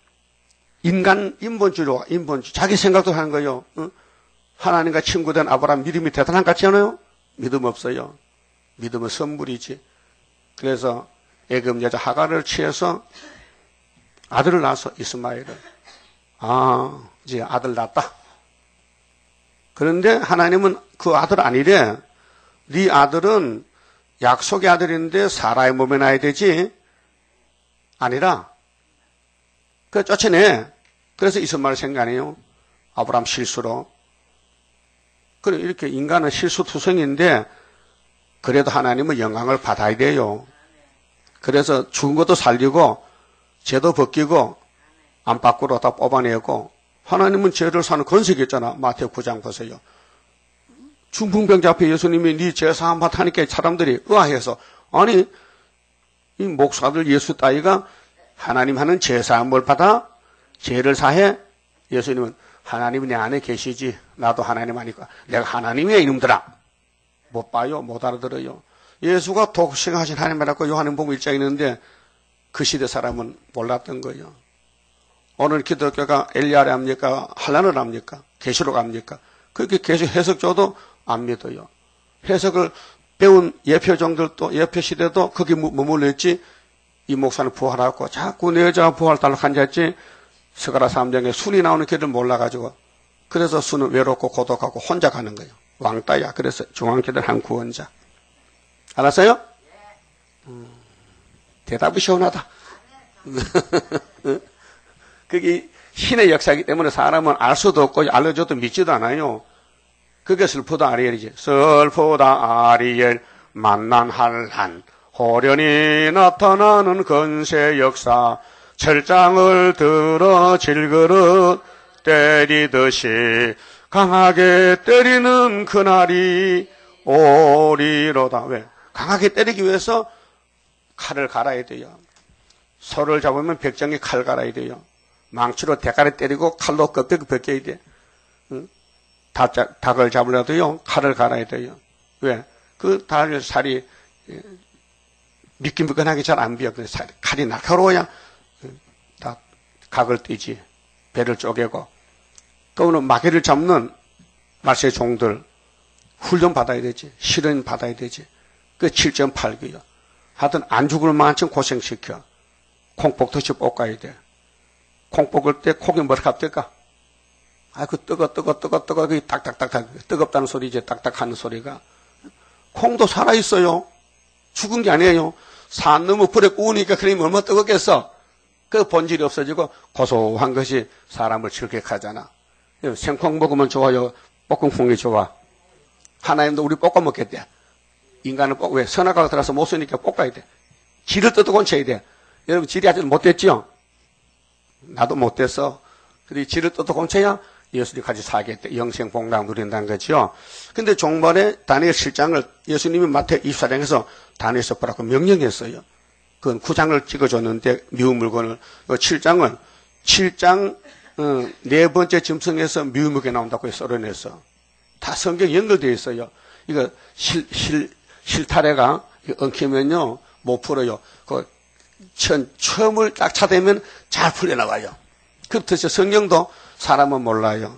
인간 인본주의로 인본주의 자기 생각도 하는 거예요. 어? 하나님과 친구된 아브라함 믿음이 대단한 것 같지 않아요? 믿음 없어요. 믿음은 선물이지. 그래서 애굽 여자 하갈을 취해서 아들을 낳았어. 이스마엘을. 아 이제 아들 낳았다. 그런데 하나님은 그 아들 아니래. 네 아들은 약속의 아들인데 사라의 몸에 나야 되지 아니라 그 쫓아내. 그래서 이스마엘 생각해요. 아브라함 실수로. 그래 이렇게 인간은 실수투성인데 그래도 하나님은 영광을 받아야 돼요. 그래서 죽은 것도 살리고 죄도 벗기고 안 밖으로 다 뽑아내고 하나님은 죄를 사는 권세가 있잖아. 마태오 구 장 보세요. 중풍병자 앞에 예수님이 네 죄 사함 받다니까 사람들이 의아해서 아니 이 목사들 예수 따위가 하나님 하는 죄 사함을 받아 죄를 사해. 예수님은 하나님이 내 안에 계시지 나도 하나님 아니까 내가 하나님이야 이놈들아. 못 봐요. 못 알아들어요. 예수가 독생하신 하나님이라고 요한복음 일 장에 있는데 그 시대 사람은 몰랐던 거예요. 오늘 기독교가 엘리야를 합니까? 한란을 합니까? 계시록 합니까? 그렇게 계시 해석 줘도 안 믿어요. 해석을 배운 예표종들도 예표 시대도 거기 머물러 있지. 이 목사는 부활하고 자꾸 내 여자가 부활 달라고 앉았지. 스가랴 삼 장에 순이 나오는 길을 몰라가지고 그래서 순은 외롭고 고독하고 혼자 가는 거예요. 왕따야. 그래서 중앙교들 한 구원자. 알았어요? 음, 대답이 시원하다. 그게 신의 역사이기 때문에 사람은 알 수도 없고 알려줘도 믿지도 않아요. 그게 슬프다 아리엘이지. 슬프다 아리엘 만난 한란 호련히 나타나는 건세 역사 철장을 들어 질그릇 때리듯이 강하게 때리는 그날이 오리로다. 왜? 강하게 때리기 위해서 칼을 갈아야 돼요. 소를 잡으면 백정이 칼 갈아야 돼요. 망치로 대가리 때리고 칼로 껍데기 벗겨야 돼. 응? 닭, 닭을 잡으려도요 칼을 갈아야 돼요. 왜? 그 닭 살이 미끈미끈하게 잘 안 비어. 그래서 칼이 날카로워야 다 각을 떼지. 배를 쪼개고. 또는 마개를 잡는 말세의 종들 훈련 받아야 되지. 실은 받아야 되지. 그 칠 점 팔 기요. 하여튼 안 죽을 만큼 고생시켜. 콩국 듯이 볶아야 돼. 콩 볶을 때 콩이 뭐라 합니까? 아, 그 뜨거, 뜨거, 뜨거, 뜨거, 그 딱딱딱딱, 뜨겁다는 소리지, 딱딱 하는 소리가. 콩도 살아있어요. 죽은 게 아니에요. 산 너무 불에 구우니까 그림이 얼마나 뜨겁겠어. 그 본질이 없어지고 고소한 것이 사람을 즐겁하잖아. 생콩 먹으면 좋아요? 볶은 콩이 좋아? 하나님도 우리 볶아 먹겠대. 인간은 볶, 왜? 선악과가 들어서 못 쓰니까 볶아야 돼. 지를 뜯어 쳐야 돼. 여러분, 질이 아직 못됐죠? 나도 못됐어. 근데 지를 뜯어 건쳐야 예수님 같이 살겠대. 영생 복락 누린다는 거죠. 근데 종말에 다니엘 칠 장을 예수님이 마태 이십사 장에서 다니엘서 보라고 명령했어요. 그건 구 장을 찍어줬는데, 미운 물건을. 칠 장은, 칠 장, 어, 네 번째 짐승에서 미우무게 나온다고 썰어냈어. 다 성경 연결되어 있어요. 이거 실, 실, 실타래가 엉키면요, 못 풀어요. 그 천, 처음을 딱 차대면 잘 풀려나가요. 그렇듯이 성경도 사람은 몰라요.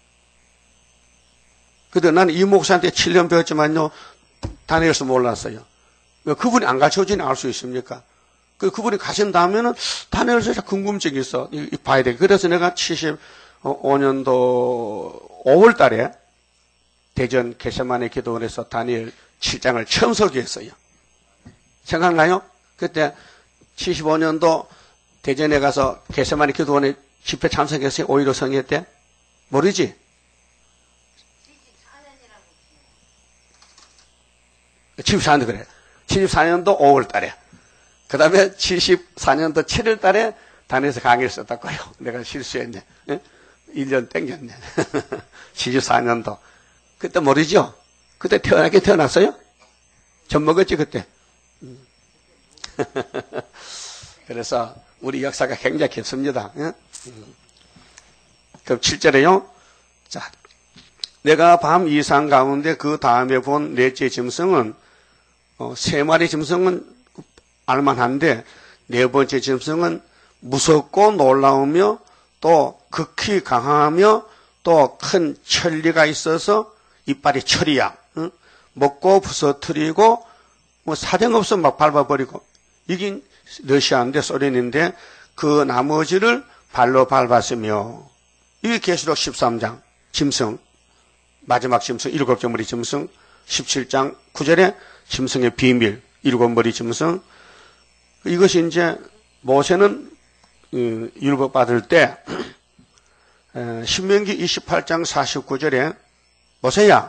근데 나는 이 목사한테 칠 년 배웠지만요, 다니엘서 몰랐어요. 그분이 안 가르쳐주니 알 수 있습니까? 그, 그분이 가신 다음에는 다니엘서 궁금증이 있어. 이, 이 봐야 돼. 그래서 내가 칠십오 년도 오월 달에 대전 겟세마네 기도원에서 다니엘 칠 장을 처음 설교했어요. 생각나요? 그때 칠십오 년도 대전에 가서 겟세마네 기도원에 집회 참석했어요. 오일오 성회 때? 모르지? 칠십사 년도 그래. 칠십사 년도 오월 달에. 그 다음에 칠십사 년도 칠월 달에 다니엘서 강의를 썼다고요. 내가 실수했네. 예? 일 년 땡겼네. 칠십사 년도. 그때 모르죠? 그때 태어나게 태어났어요? 젖 먹었지, 그때? 그래서 우리 역사가 굉장히 깊습니다. 예? 그럼 칠 절에요. 자, 내가 밤 이상 가운데 그 다음에 본 넷째 짐승은 어, 세 마리 짐승은 알만한데 네 번째 짐승은 무섭고 놀라우며 또 극히 강하며 또 큰 천리가 있어서 이빨이 철이야. 응? 먹고 부서뜨리고 뭐 사정없어 막 밟아버리고 이게 러시아인데 소련인데 그 나머지를 발로 밟았으며 이게 계시록 십삼 장 짐승 마지막 짐승 일곱 머리 짐승 십칠 장 구 절에 짐승의 비밀 일곱 머리 짐승 이것이 이제 모세는 율법 받을 때 신명기 이십팔 장 사십구 절에 모세야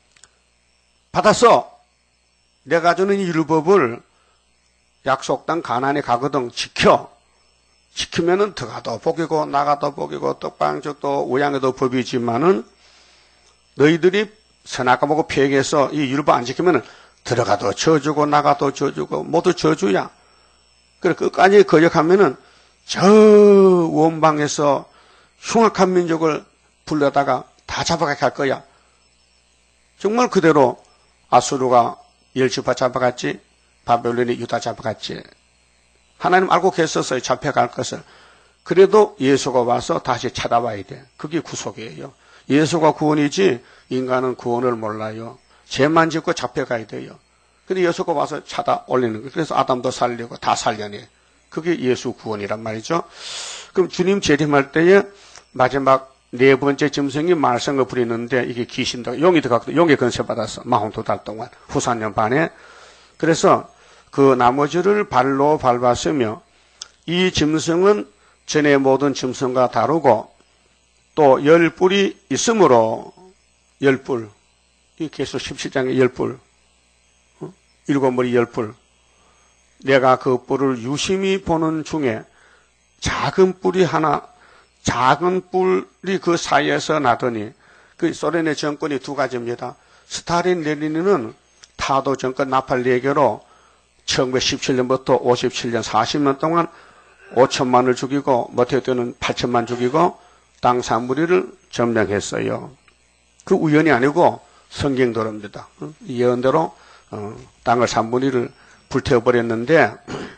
받았어. 내가 주는 이 율법을 약속 땅 가나안에 가거든 지켜. 지키면은 들어가도 복이고 나가도 복이고 떡방죽도 우양에도 법이지만은 너희들이 선악과 보고 피해서 이 율법 안 지키면은 들어가도 저주고 나가도 저주고 모두 저주야. 그래 끝까지 거역하면은 저 원방에서 흉악한 민족을 불러다가 다 잡아가게 할 거야. 정말 그대로 아수르가 열지파 잡아갔지, 바벨론이 유다 잡아갔지. 하나님 알고 계셨어요. 잡혀갈 것을. 그래도 예수가 와서 다시 찾아와야 돼. 그게 구속이에요. 예수가 구원이지 인간은 구원을 몰라요. 죄만 짓고 잡혀가야 돼요. 근데 예수가 와서 찾아 올리는 거예요. 그래서 아담도 살리고 다 살려내. 그게 예수 구원이란 말이죠. 그럼 주님 재림할 때에 마지막 네 번째 짐승이 말썽을 부리는데 이게 귀신도 용이 들어갔고 용의 건세 받았어. 사십이 달 동안 후사년 반에. 그래서 그 나머지를 발로 밟았으며 이 짐승은 전에 모든 짐승과 다르고 또 열 뿔이 있으므로 열 뿔. 이 계속 십칠 장에 열 뿔. 어? 일곱 머리 열 뿔. 내가 그 뿔을 유심히 보는 중에 작은 뿔이 하나 작은 뿔이 그 사이에서 나더니 그 소련의 정권이 두 가지입니다. 스탈린 레닌은 타도 정권 나팔 네 개로 천구백십칠 년부터 오십칠 년 사십 년 동안 오천만을 죽이고 못할 때는 팔천만 죽이고 땅 산무리를 점령했어요. 그 우연이 아니고 성경대로입니다. 예언대로 어, 땅을 산무리를 불태워버렸는데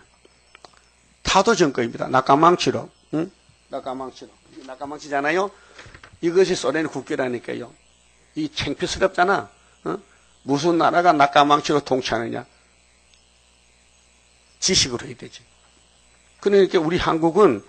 타도 정권입니다. 낙가망치로. 응? 낙가망치로. 낙가망치잖아요. 이것이 소련의 국기라니까요. 이 창피스럽잖아. 어? 무슨 나라가 낙가망치로 통치하느냐. 지식으로 해야 되지. 그러니까 우리 한국은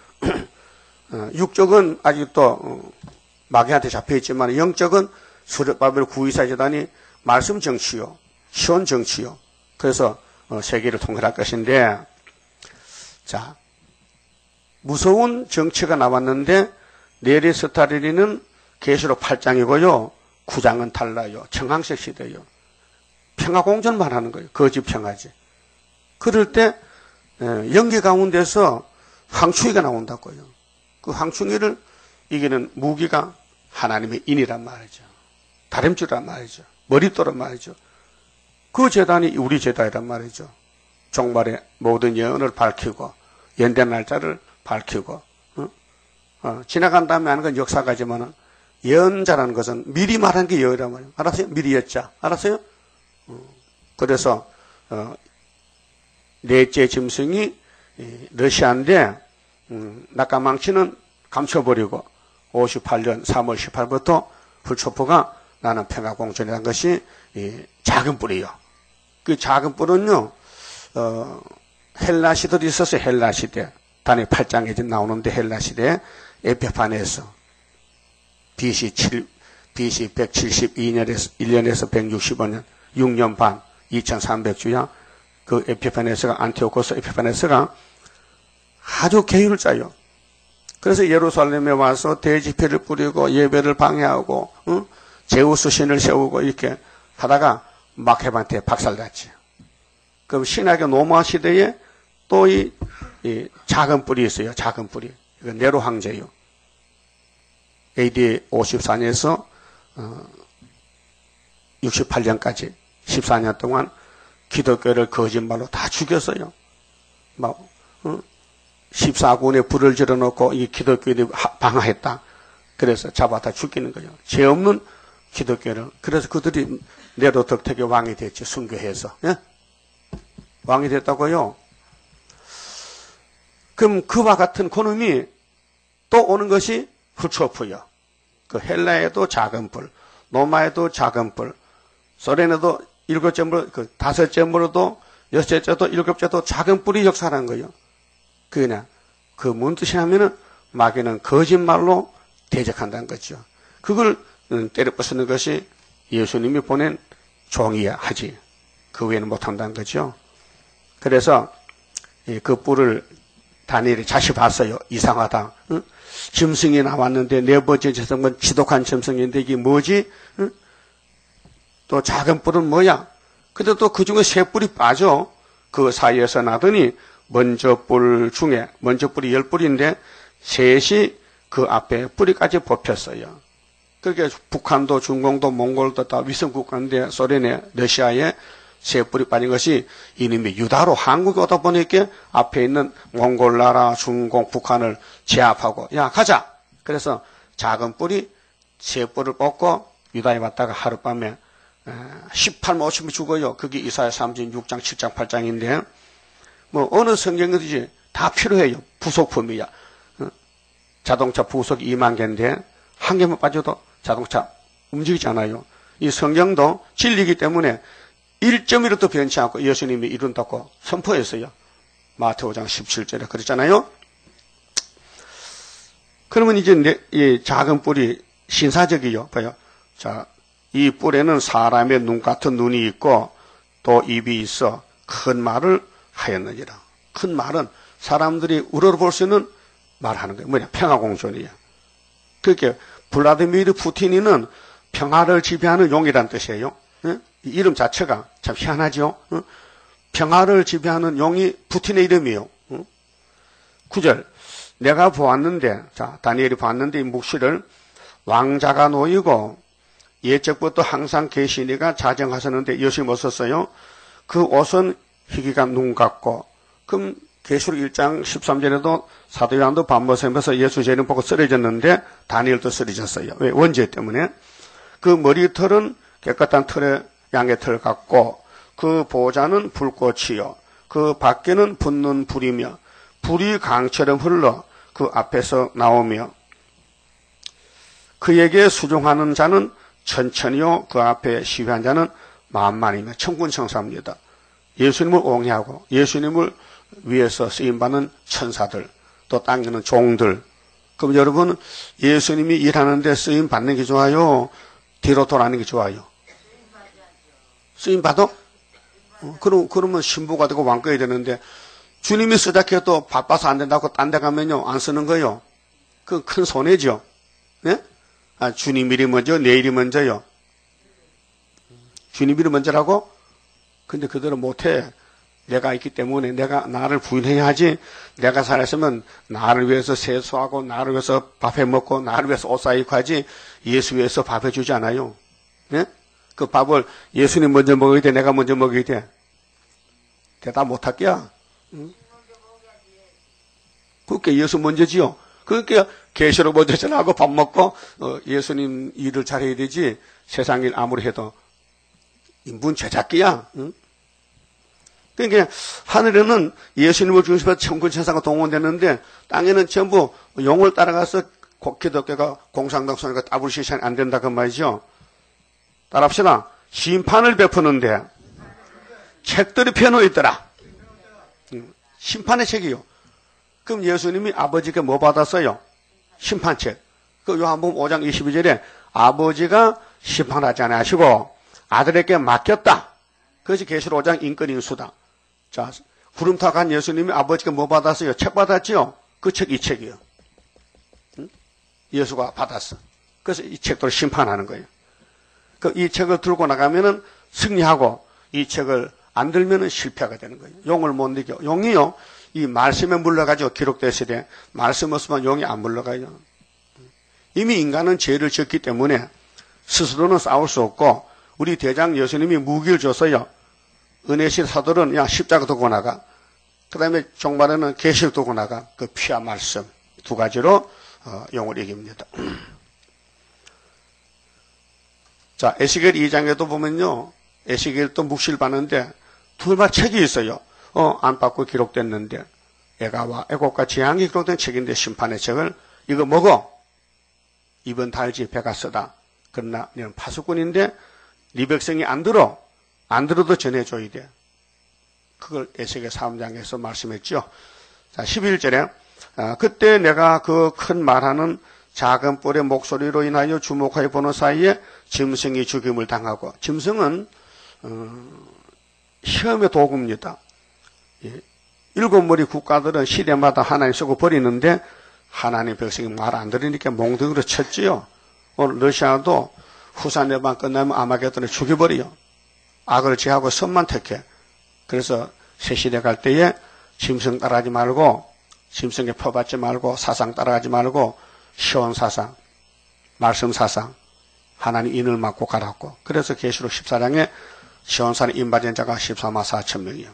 육적은 아직도 마귀한테 잡혀있지만 영적은 수렵바벨 구이사 재단이 말씀 정치요. 시온 정치요. 그래서 세계를 통일할 것인데 자 무서운 정치가 나왔는데 네리스타리리는 계시록 팔 장이고요. 구 장은 달라요. 청항색 시대요. 평화공전만 하는 거예요. 거짓 평화지. 그럴 때 연기 가운데서 황충이가 나온다고요. 그 황충이를 이기는 무기가 하나님의 인이란 말이죠. 다림줄이란 말이죠. 머릿돌란 말이죠. 그 재단이 우리 재단이란 말이죠. 종말의 모든 예언을 밝히고 연대 날짜를 밝히고 어? 어, 지나간 다음에 하는 건 역사가지만은 예언자라는 것은 미리 말하는 게 예언이란 말이에요. 알았어요? 미리 예자. 알았어요? 어, 그래서 어, 넷째 짐승이 러시아인데 음, 낙가망치는 감춰버리고 오십팔 년 삼월 십팔일부터 훌초프가 나는 평화공존이라는 것이 이 작은 뿔이요. 그 작은 뿔은요, 어, 헬라 시대도 있었어요. 헬라 시대. 단위 팔 장에 나오는데 헬라 시대 에피판에서 비씨 칠, 비씨 백칠십이 년에서 일 년에서 백육십오 년, 육 년 반, 이천삼백 주야. 그 에피파네스가 안티오코스 에피파네스가 아주 계율을 짜요. 그래서 예루살렘에 와서 대지폐를 뿌리고 예배를 방해하고 응? 제우스 신을 세우고 이렇게 하다가 마케반테 박살났지. 그럼 신학의 노마 시대에 또 이 이 작은 뿔이 있어요. 작은 뿔이. 이건 네로 황제요. 에이디 오십사 년에서 어, 육십팔 년까지 십사 년 동안 기독교를 거짓말로 다 죽였어요. 막 어? 십사 군에 불을 질러놓고 이 기독교인이 방하했다. 그래서 잡아다 죽이는 거죠. 죄 없는 기독교를. 그래서 그들이 네로 덕택의 왕이 됐지. 순교해서. 예? 왕이 됐다고요. 그럼 그와 같은 그놈이 또 오는 것이 훌초프요. 그 헬라에도 작은 뿔, 로마에도 작은 뿔, 소련에도 일곱 점으로, 그 다섯 점으로도 여섯 점도 일곱 점도 작은 뿔이 역사라는 거예요. 그냥 그 뭔 뜻이냐면은 마귀는 거짓말로 대적한다는 거죠. 그걸 때려 부수는 것이 예수님이 보낸 종이야 하지. 그 외에는 못한다는 거죠. 그래서 그 뿔을 다니엘이 다시 봤어요. 이상하다. 응? 짐승이 나왔는데 네 번째 짐승은 지독한 짐승인데 이게 뭐지? 응? 또 작은 뿔은 뭐야? 근데 또 그 중에 세 뿔이 빠져. 그 사이에서 나더니 먼저 뿔 중에 먼저 뿔이 열 뿔인데 셋이 그 앞에 뿌리까지 뽑혔어요. 그렇게 북한도 중공도 몽골도 다 위성 국가인데 소련에 러시아에 세 뿔이 빠진 것이 이놈이 유다로 한국에 오다 보니까 앞에 있는 몽골 나라, 중공, 북한을 제압하고 야 가자. 그래서 작은 뿔이 세 뿔을 뽑고 유다에 왔다가 하룻밤에 십팔만 오천이 죽어요. 그게 이사야 삼십육 장, 칠 장, 팔 장인데 뭐 어느 성경이든지 다 필요해요. 부속품이야. 자동차 부속 이만 개인데 한 개만 빠져도 자동차 움직이잖아요. 이 성경도 진리이기 때문에 일 점이라도 변치 않고 예수님이 이룬다고 선포했어요. 마태오 장 십칠 절에 그랬잖아요. 그러면 이제 내, 이 작은 뿔이 신사적이요. 봐요. 자, 이 뿔에는 사람의 눈 같은 눈이 있고 또 입이 있어 큰 말을 하였느니라. 큰 말은 사람들이 우러러볼 수 있는 말하는 거예요. 뭐냐? 평화공존이에요. 그렇게 블라디미르 푸틴이는 평화를 지배하는 용이란 뜻이에요. 예? 이 이름 자체가 참 희한하죠. 어? 평화를 지배하는 용이 푸틴의 이름이에요. 어? 구 절 내가 보았는데 자 다니엘이 보았는데 이 묵시를 왕자가 놓이고 예적부터 항상 계시니가 자정하셨는데 여신이 못 썼어요. 그 옷은 희귀가 눈 같고 그럼 계시록 일 장 십삼 절에도 사도 요한도 밥 먹으면서 예수 재림 보고 쓰러졌는데 다니엘도 쓰러졌어요. 왜? 원죄 때문에. 그 머리털은 깨끗한 털의 양의 털 같고 그 보좌는 불꽃이요 그 밖에는 붙는 불이며 불이 강처럼 흘러 그 앞에서 나오며 그에게 수종하는 자는 천천히요 그 앞에 시위한 자는 만만이며 천군천사입니다. 예수님을 옹호하고 예수님을 위해서 쓰임받는 천사들 또 당기는 종들. 그럼 여러분 예수님이 일하는데 쓰임받는 게 좋아요? 뒤로 돌아가는 게 좋아요? 쓰임 받아? 어, 그럼, 그러면 신부가 되고 왕거야 되는데, 주님이 쓰다 해도 바빠서 안 된다고 딴 데 가면요, 안 쓰는 거예요. 그건 큰 손해죠. 네? 아, 주님 일이 먼저, 내 일이 먼저요. 주님 일이 먼저라고? 근데 그대로 못해. 내가 있기 때문에 내가 나를 부인해야지. 내가 살았으면 나를 위해서 세수하고, 나를 위해서 밥해 먹고, 나를 위해서 옷 사입고 하지, 예수 위해서 밥해 주지 않아요. 네? 그 밥을 예수님 먼저 먹어야 돼? 내가 먼저 먹어야 돼? 대답 못할게요. 응? 그렇게 예수 먼저지요. 그러니까 계시록 먼저 전하고 밥 먹고 어, 예수님 일을 잘해야 되지 세상 일 아무리 해도 인분 제작기야. 응? 그러니까 하늘에는 예수님을 중심으로 천군 천사가 동원되는데 땅에는 전부 용을 따라가서 기독교가 공산당선이가 따블시시안 안 된다 그 말이죠. 따라합시다. 심판을 베푸는데 책들이 펴놓여 있더라. 심판의 책이요. 그럼 예수님이 아버지께 뭐 받았어요? 심판책. 그 요한복음 오 장 이십이 절에 아버지가 심판하지 않으시고 아들에게 맡겼다. 그것이 계시록 오 장 인권인수다. 자, 구름타 간 예수님이 아버지께 뭐 받았어요? 책 받았지요? 그 책 이 책이요. 응? 예수가 받았어. 그래서 이 책도 심판하는 거예요. 그 이 책을 들고 나가면은 승리하고 이 책을 안 들면은 실패가 되는 거예요. 용을 못 이겨. 용이요. 이 말씀에 물러가지고 기록됐으되 말씀 없으면 용이 안 물러가요. 이미 인간은 죄를 지었기 때문에 스스로는 싸울 수 없고 우리 대장 예수님이 무기를 줬어요. 은혜실 사도는 야 십자가 두고 나가. 그 다음에 종말에는 계시록 두고 나가. 그 피와 말씀 두 가지로 어, 용을 이깁니다. 자, 에스겔 이 장에도 보면요. 에스겔도 묵시를 받는데 둘만 책이 있어요. 어, 안팎으로 기록됐는데 애가와 애곡과 재앙이 기록된 책인데 심판의 책을 이거 먹어. 입은 달지 배가 쓰다. 그러나 너는 파수꾼인데 네 백성이 안 들어. 안 들어도 전해줘야 돼. 그걸 에스겔 삼 장에서 말씀했죠. 자, 십일 절에 아, 그때 내가 그 큰 말하는 작은 뿔의 목소리로 인하여 주목하여 보는 사이에 짐승이 죽임을 당하고 짐승은 어, 시험의 도구입니다. 예. 일곱 머리 국가들은 시대마다 하나님 쓰고 버리는데 하나님 백성이 말 안 들으니까 몽둥이로 쳤지요. 오늘 러시아도 후산 내방 끝나면 아마겟돈을 죽여버려요. 악을 제하고 선만 택해. 그래서 새 시대 갈 때에 짐승 따라하지 말고 짐승에 퍼받지 말고 사상 따라가지 말고 시온 사상, 말씀 사상, 하나님 인을 맡고 가라고. 그래서 계시록 십사 장에 시온산에 인바된 자가 십사만 사천 명이요.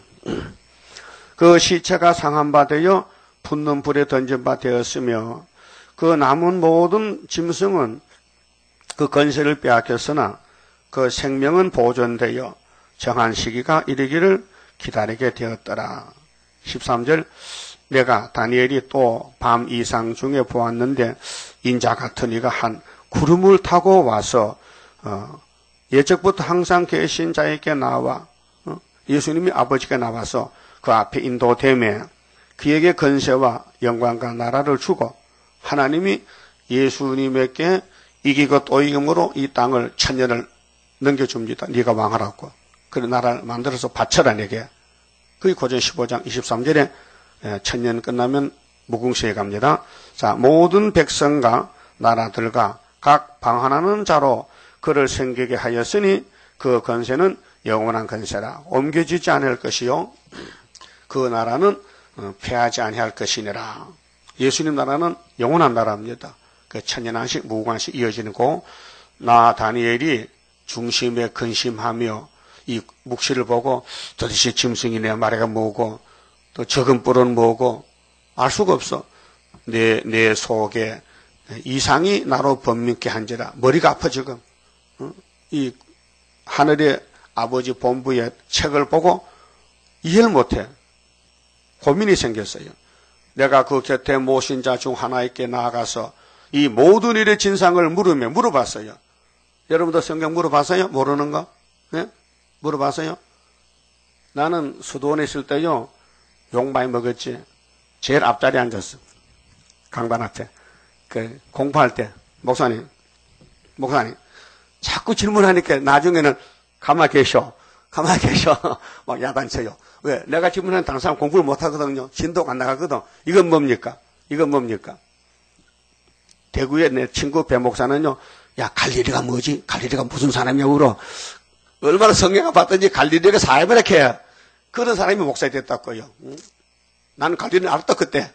그 시체가 상한 바 되어 붙는 불에 던진 바 되었으며 그 남은 모든 짐승은 그 건세를 빼앗겼으나 그 생명은 보존되어 정한 시기가 이르기를 기다리게 되었더라. 십삼 절 내가 다니엘이 또 밤 이상 중에 보았는데 인자 같은 이가 한 구름을 타고 와서 어, 예적부터 항상 계신 자에게 나와 어, 예수님이 아버지께 나와서 그 앞에 인도되매 그에게 건세와 영광과 나라를 주고 하나님이 예수님에게 이기고 또 이김으로 이 땅을 천년을 넘겨줍니다. 네가 왕하라고. 그 나라를 만들어서 바쳐라 내게. 그게 고전 십오 장 이십삼 절에 천년 끝나면 무궁시에 갑니다. 자, 모든 백성과 나라들과 각 방한하는 자로 그를 섬기게 하였으니 그 건세는 영원한 건세라. 옮겨지지 않을 것이요. 그 나라는 패하지 아니할 것이니라. 예수님 나라는 영원한 나라입니다. 그 천년한식 무궁한식 이어지는 거. 나 다니엘이 중심에 근심하며 이 묵시를 보고 도대체 짐승이네 마리가 뭐고 또 적은 뿔은 뭐고 알 수가 없어. 내, 내 속에 이상이 나로 번민케 한지라. 머리가 아파 지금. 이 하늘의 아버지 본부의 책을 보고 이해를 못해. 고민이 생겼어요. 내가 그 곁에 모신 자 중 하나에게 나아가서 이 모든 일의 진상을 물으며 물어봤어요. 여러분도 성경 물어봤어요? 모르는 거? 네? 물어봤어요? 나는 수도원에 있을 때요, 욕 많이 먹었지. 제일 앞자리에 앉았어. 강단 앞에. 그, 공부할 때, 목사님, 목사님, 자꾸 질문하니까 나중에는 가만히 계셔. 가만히 계셔. 막 야단쳐요. 왜? 내가 질문하는 다른 사람 공부를 못 하거든요. 진도가 안 나가거든. 이건 뭡니까? 이건 뭡니까? 대구의 내 친구 배 목사는요, 야, 갈릴리가 뭐지? 갈릴리가 무슨 사람이야, 울어. 얼마나 성경을 봤더니 갈릴리가 사회를 이렇게 해. 그런 사람이 목사가 됐다고요. 응? 나는 갈릴리를 알았다, 그때.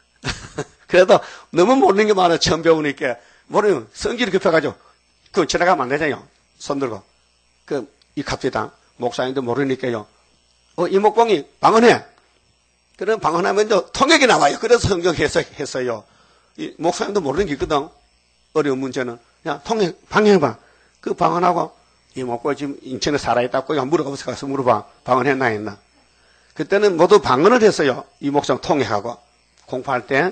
그래도 너무 모르는 게 많아, 처음 배우니까. 모르면 성질이 급해가지고. 그건 지나가면 안 되잖아요. 손 들고. 그, 이 갑시다. 목사님도 모르니까요. 어, 이목공이 방언해. 그럼 방언하면 통역이 나와요. 그래서 성경 해석했어요. 이 목사님도 모르는 게 있거든. 어려운 문제는. 야, 통역, 방해해봐. 그 방언하고, 이목공 지금 인천에 살아있다고 물어가서 가서 물어봐. 방언했나 했나. 그때는 모두 방언을 했어요. 이목성 통역하고 공포할 때.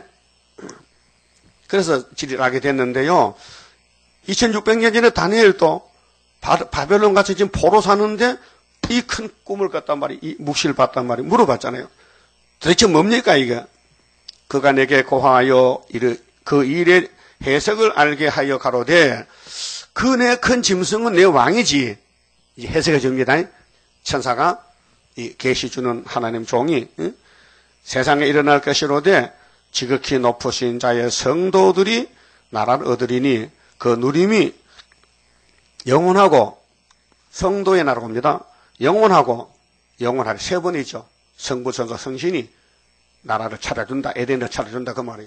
그래서 지리하게 됐는데요. 이천육백 년 전에 다니엘도 바벨론 같이 지금 포로 사는데 이 큰 꿈을 꿨단 말이에요. 이 묵시를 봤단 말이에요. 물어봤잖아요. 도대체 뭡니까 이게? 그가 내게 고하여 이르 그 일의 해석을 알게 하여 가로되 그 내 큰 짐승은 내 왕이지. 이제 해석해 줍니다. 천사가 이 계시 주는 하나님 종이 응? 세상에 일어날 것이로되 지극히 높으신 자의 성도들이 나라를 얻으리니 그 누림이 영원하고 성도의 나라고 합니다. 영원하고 영원하리 세 번이죠. 성부, 성자, 성신이 나라를 차려준다. 에덴을 차려준다 그 말이에요.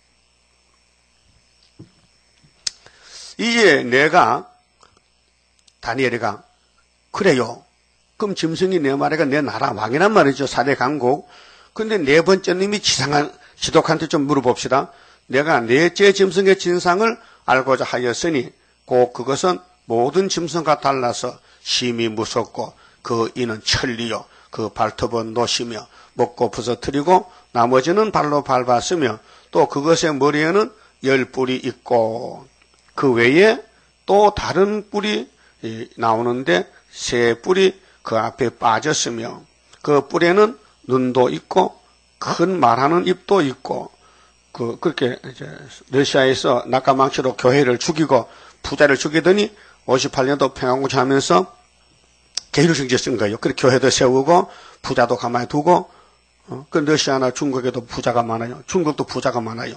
이제 내가 다니엘이가 그래요. 그럼 짐승이 내 말이가 내 나라 왕이란 말이죠. 사대 강국. 근데 네 번째 님이 지상한 지독한테 좀 물어봅시다. 내가 넷째 짐승의 진상을 알고자 하였으니 곧 그것은 모든 짐승과 달라서 심히 무섭고 그 이는 천리요 그 발톱은 노시며 먹고 부서뜨리고 나머지는 발로 밟았으며 또 그것의 머리에는 열 뿔이 있고 그 외에 또 다른 뿔이 나오는데 세 뿔이 그 앞에 빠졌으며 그 뿔에는 눈도 있고 큰 말하는 입도 있고 그 그렇게 이제 러시아에서 낙가망치로 교회를 죽이고 부자를 죽이더니 오십팔 년도 평화공치 하면서 계율정지 쓴 거예요. 그렇게 교회도 세우고 부자도 가만히 두고 어, 그 러시아나 중국에도 부자가 많아요. 중국도 부자가 많아요.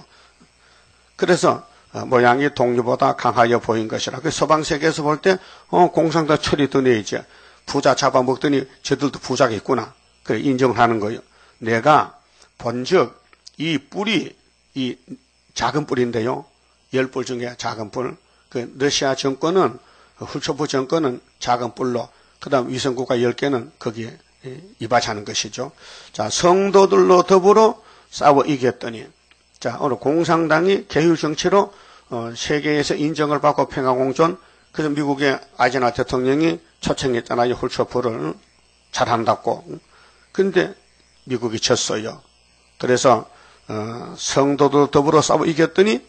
그래서 어, 모양이 동료보다 강하여 보인 것이라. 그 서방 세계에서 볼 때 어, 공상도 철이 드네 이제 부자 잡아먹더니 저들도 부자가 있구나. 그래 인정을 하는 거예요. 내가 본즉 이 뿔이 이 작은 뿔인데요. 열 뿔 중에 작은 뿔. 그 러시아 정권은 훌초프 정권은 작은 뿔로 그 다음 위성국가 열 개는 거기에 이바지하는 것이죠. 자, 성도들로 더불어 싸워 이겼더니 자, 오늘 공산당이 계율정치로 어, 세계에서 인정을 받고 평화공존 그래서 미국의 아이젠하워 대통령이 초청했잖아요. 훌초프를 잘한다고. 근데 미국이 졌어요. 그래서 어, 성도들 더불어 싸워 이겼더니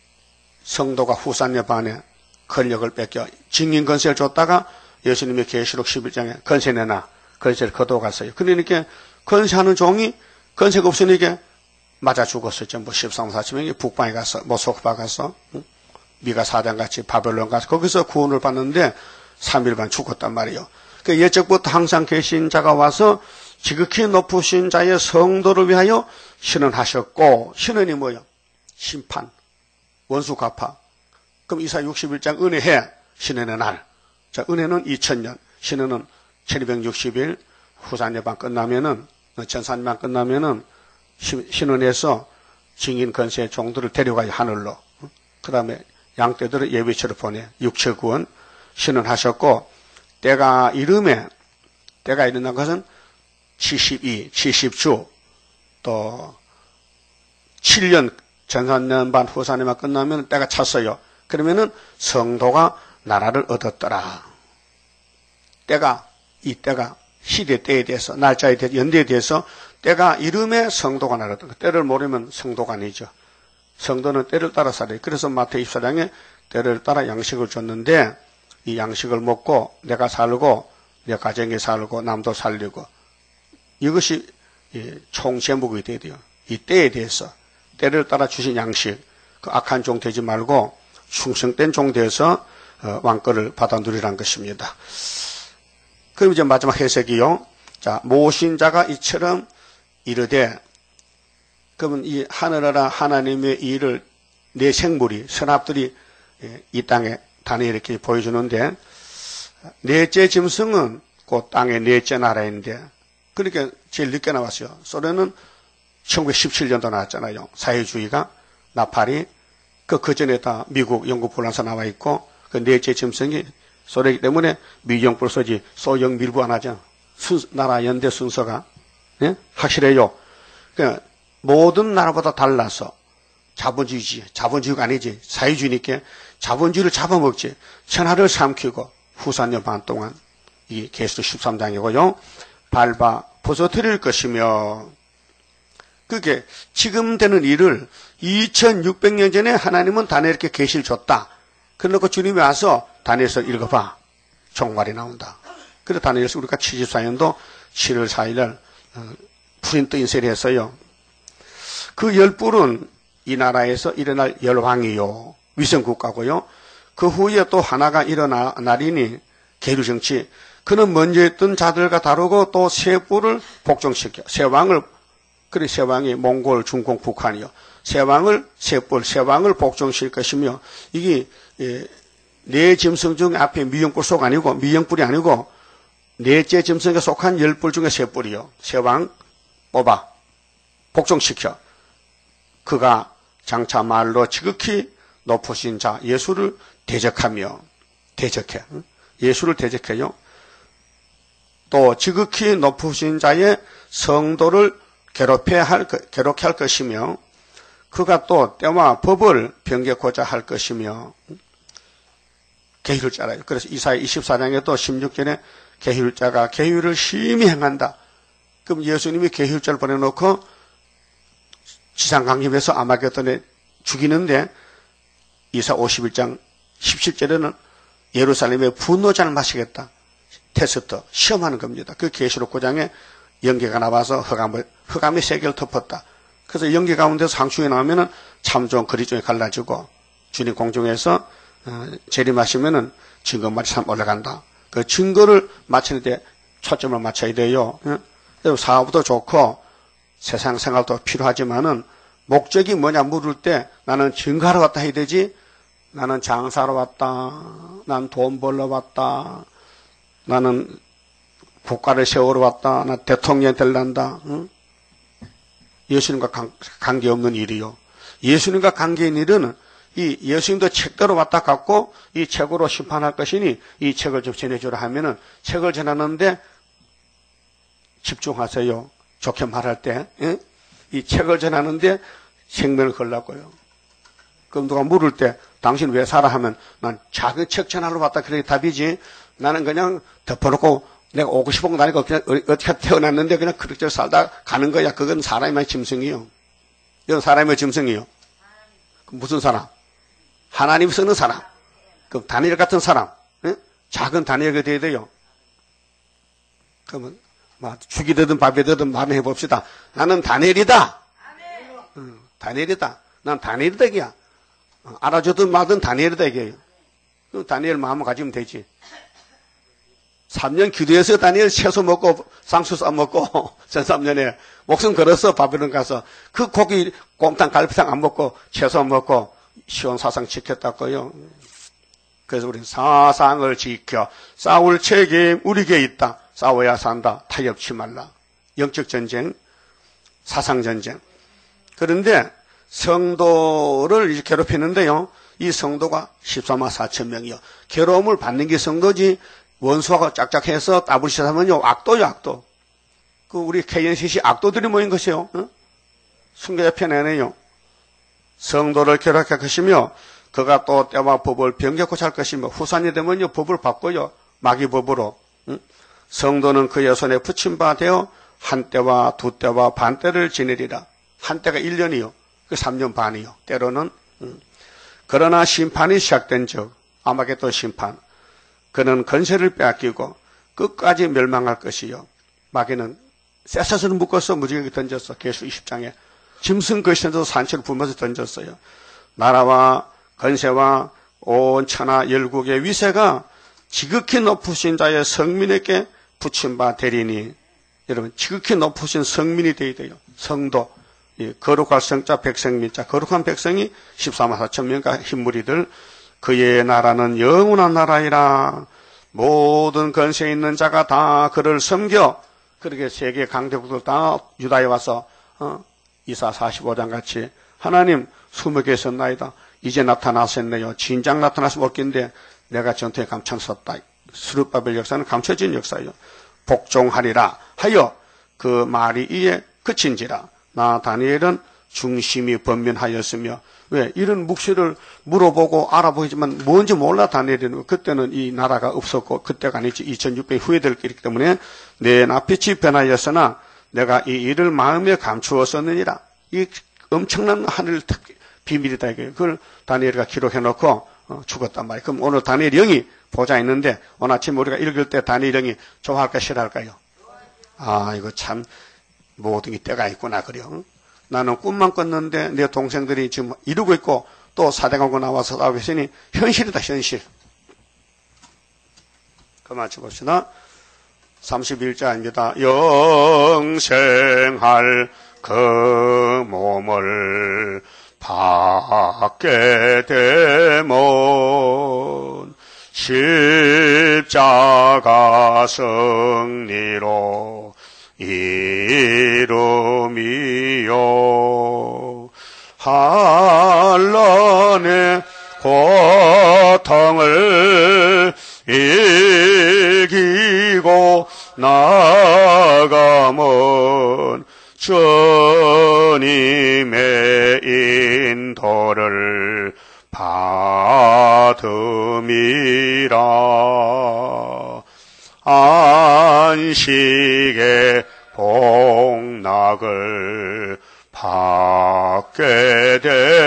성도가 후산에 반해 권력을 뺏겨 증인 건세를 줬다가 예수님의 계시록 십일 장에 건세 내놔 건세를 거둬갔어요. 그러니까 건세하는 종이 건세가 없으니까 맞아 죽었어요. 전부 십삼, 사십 명이 북방에 가서 모스크바 가서 응? 미가 사장같이 바벨론 가서 거기서 구원을 받는데 삼 일반 죽었단 말이에요. 그 예적부터 항상 계신 자가 와서 지극히 높으신 자의 성도를 위하여 신원하셨고 신원이 뭐예요? 심판, 원수 갚아. 그럼 이사 육십일 장 은혜해 신원의 날. 자, 은혜는 이천 년, 신원은 천이백육십 일 후산예방 끝나면은 천산예방 끝나면은 신원에서 증인 건세 종들을 데려가요 하늘로. 그 다음에 양떼들을 예비처로 보내 육체구원 신원하셨고 때가 이름에 때가 이른다는 것은 칠십이, 칠십 주 또 칠 년 전삼년 반 후산예방 끝나면 때가 찼어요. 그러면은 성도가 나라를 얻었더라. 때가 이 때가 시대 때에 대해서 날짜에 대해서 연대에 대해서 때가 이름에 성도가 나라를 얻었다. 때를 모르면 성도가 아니죠. 성도는 때를 따라 살아요. 그래서 마태복음 이십사 장에 때를 따라 양식을 줬는데 이 양식을 먹고 내가 살고 내 가정에 살고 남도 살리고 이것이 총 제목이 돼야 돼요. 이 때에 대해서 때를 따라 주신 양식 그 악한 종 되지 말고 충성된 종 되어서 왕권을 받아 누리라는 것입니다. 그럼 이제 마지막 해석이요. 자, 모신 자가 이처럼 이르되 그러면 이 하늘나라 하나님의 일을 내 생물이 선합들이 이 땅에 단에 이렇게 보여주는데 넷째 짐승은 그 땅의 넷째 나라인데 그러니까 제일 늦게 나왔어요. 소련은 천구백십칠 년도 나왔잖아요. 사회주의가 나팔이 그, 그 전에 다 미국, 영국, 불란서 나와 있고, 그 넷째 짐승이 소래기 때문에 미정불 서지, 소영 밀부 안 하죠. 순, 나라 연대 순서가, 예? 확실해요. 그, 모든 나라보다 달라서 자본주의지, 자본주의가 아니지, 사회주의니까 자본주의를 잡아먹지, 천하를 삼키고 후산년 반 동안, 이게 계시록 십삼 장이고요. 밟아 부서뜨릴 것이며, 그게 지금 되는 일을 이천육백 년 전에 하나님은 다니엘에게 계시를 줬다. 그러고 주님이 와서 다니엘서 읽어봐. 종말이 나온다. 그래서 다니엘서 우리가 칠십사 년도 칠월 사일날 프린트 인쇄를 했어요. 그 열불은 이 나라에서 일어날 열왕이요, 위성국가고요. 그 후에 또 하나가 일어날 날이니 계류정치. 그는 먼저 있던 자들과 다르고 또 새 뿔을 복종시켜. 새 왕을, 그래 새 왕이 몽골, 중공, 북한이요. 새 왕을, 새 뿔, 새 왕을 복종시킬 것이며, 이게 예, 네 짐승 중 앞에 미영뿔 속 아니고, 미영뿔이 아니고 넷째 짐승에 속한 열 뿔 중에 세 뿔이요. 새 왕 뽑아 복종시켜. 그가 장차 말로 지극히 높으신 자 예수를 대적하며, 대적해. 예수를 대적해요. 또 지극히 높으신 자의 성도를 괴롭혀야 할, 괴롭게 할 것이며, 그가 또 때와 법을 변개고자 할 것이며, 계율을 짜라요. 그래서 이사야 이십사 장에도 십육 절에 계율자가 계율을 심히 행한다. 그럼 예수님이 계율자를 보내놓고 지상 강림해서 아마겟돈에 죽이는데, 이사 오십일 장 십칠 절에는 예루살렘의 분노잔을 마시겠다. 테스트, 시험하는 겁니다. 그 계시록 구 장에 연기가 나와서 흑암을, 흑암이 세계를 덮었다. 그래서 연기 가운데서 상충이 나오면은 참종 그리종이 갈라지고, 주님 공중에서 어, 재림하시면은 증거말이 참 올라간다. 그 증거를 맞추는데 초점을 맞춰야 돼요. 어? 사업도 좋고 세상 생활도 필요하지만은 목적이 뭐냐 물을 때 나는 증거하러 왔다 해야 되지, 나는 장사하러 왔다, 난 돈 벌러 왔다, 나는 국가를 세우러 왔다, 나 대통령 될란다. 응? 예수님과 관, 관계없는 일이요. 예수님과 관계있는 일은 이 예수님도 책대로 왔다 갔고 이 책으로 심판할 것이니 이 책을 좀 전해주라 하면은 책을 전하는데 집중하세요. 좋게 말할 때. 응? 이 책을 전하는데 생명을 걸라고요. 그럼 누가 물을 때 당신 왜 살아 하면 난 작은 책 전하러 왔다, 그래 답이지. 나는 그냥 덮어놓고 내가 오고 싶은 건 아니고 그냥 어떻게 태어났는데 그냥 그렇게 살다 가는 거야. 그건 사람의 짐승이요. 이건 사람의 짐승이요. 무슨 사람? 하나님 쓰는 사람. 그럼 다니엘 같은 사람. 에? 작은 다니엘이 돼야 돼요. 그러면 막 죽이 되든 밥이 되든 마음에 해봅시다. 나는 다니엘이다. 응, 다니엘이다. 난 다니엘이다 이게야. 알아주든 말든 다니엘이다 이게요. 그럼 다니엘 마음을 가지면 되지. 삼 년 기도해서 다니엘 채소 먹고 쌍수 싸 먹고 전 삼 년에 목숨 걸어서 바벨론 가서 그 고기 곰탕 갈비탕 안 먹고 채소 먹고 시온 사상 지켰다고요. 그래서 우리 사상을 지켜 싸울 책임 우리에게 있다. 싸워야 산다. 타협치 말라. 영적 전쟁, 사상 전쟁. 그런데 성도를 이제 괴롭히는데요. 이 성도가 십사만 사천 명이요. 괴로움을 받는 게 성도지. 원수하고 짝짝해서 따블시하면요 악도요, 악도. 그 우리 케이엔씨씨 악도들이 모인 것이요. 어? 순교자 편에는요. 성도를 괴롭게 것이며 그가 또 때와 법을 변개고자 할 것이며 후산이 되면요 법을 바꿔요. 마귀법으로. 응? 성도는 그의 손에 붙임 바 되어 한 때와 두 때와 반 때를 지내리라. 한 때가 일 년이요. 그 삼 년 반이요. 때로는. 응. 그러나 심판이 시작된 즉 아마겟돈 심판. 그는 건세를 빼앗기고 끝까지 멸망할 것이요. 마귀는 쇠사슬을 묶어서 무지개에 던졌어. 계수 이십 장에. 짐승 것이던져서 산채를 붐어서 던졌어요. 나라와 건세와 온 천하 열국의 위세가 지극히 높으신 자의 성민에게 붙임 바 되리니. 여러분 지극히 높으신 성민이 되어야 돼요. 성도. 예, 거룩할 성자 백성민자. 거룩한 백성이 십사만 사천 명과 흰무리들. 그의 나라는 영원한 나라이라. 모든 건세 있는 자가 다 그를 섬겨. 그렇게 세계 강대국들 다 유다에 와서 어, 이사 사십오 장 같이 하나님 스무 개 있었나이다. 이제 나타났었네요. 진작 나타나서 먹긴데 내가 전투에 감춰섰다. 스룹바벨 역사는 감춰진 역사예요. 복종하리라 하여 그 말이 이에 그친지라. 나 다니엘은 중심이 번민하였으며, 왜 이런 묵시를 물어보고 알아보지만 뭔지 몰라 다니엘은. 그때는 이 나라가 없었고 그때가 아니지 이천육백 후회될 길이기 때문에 내 낯빛이 변하였으나 내가 이 일을 마음에 감추었었느니라. 이 엄청난 하늘 비밀이다 이거예요. 그걸 다니엘이가 기록해놓고 어, 죽었단 말이에요. 그럼 오늘 다니엘 영이 보좌에 있는데 오늘 아침 우리가 읽을 때 다니엘 영이 좋아할까 싫어할까요? 아, 이거 참 모든 게 때가 있구나 그래요. 나는 꿈만 꿨는데 내 동생들이 지금 이루고 있고 또 사대강고 나와서 싸우고 있으니 현실이다 현실. 그만 쳐봅시다. 삼십일 자입니다. 영생할 그 몸을 받게 되면 십자가 승리로 이름이요 한란의 고통을 이기고 나가면 주님의 인도를 받음이라. 안식의 복락을 받게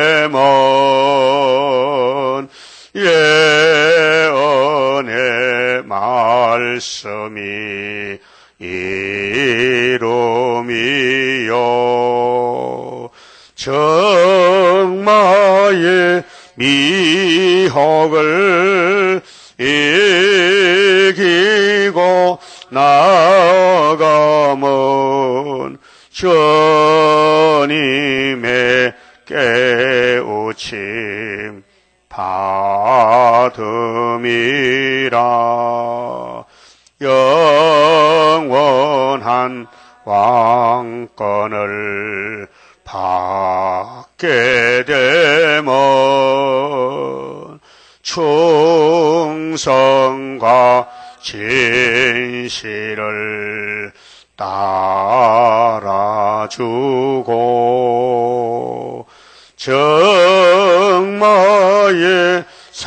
되면 예언의 말씀이 이름이요 정마의 미혹을 이기고 나가면 주님의 깨우침 받음이라. 영원한 왕권을 받게 되면 충성과 진실을 따라주고 정마의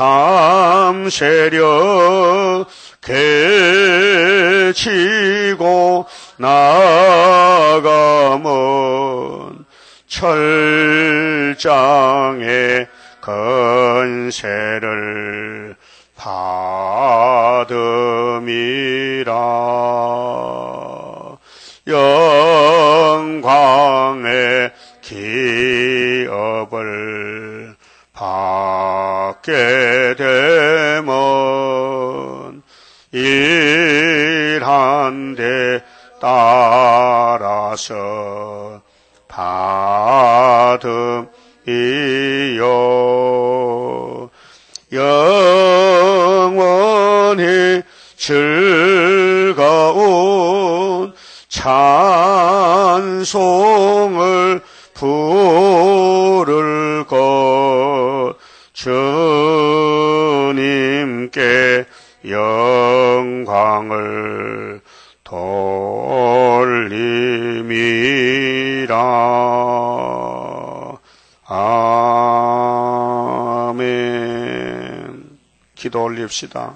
삼세력 개치고 나가면 철장의 건세를 받음이라. 영광의 기업을 받게 되면 일한 데 따라서 받음이요 영원히 즐거운 찬송을 부를 것 주님께 영광을 돌림이라. 아멘. 기도 올립시다.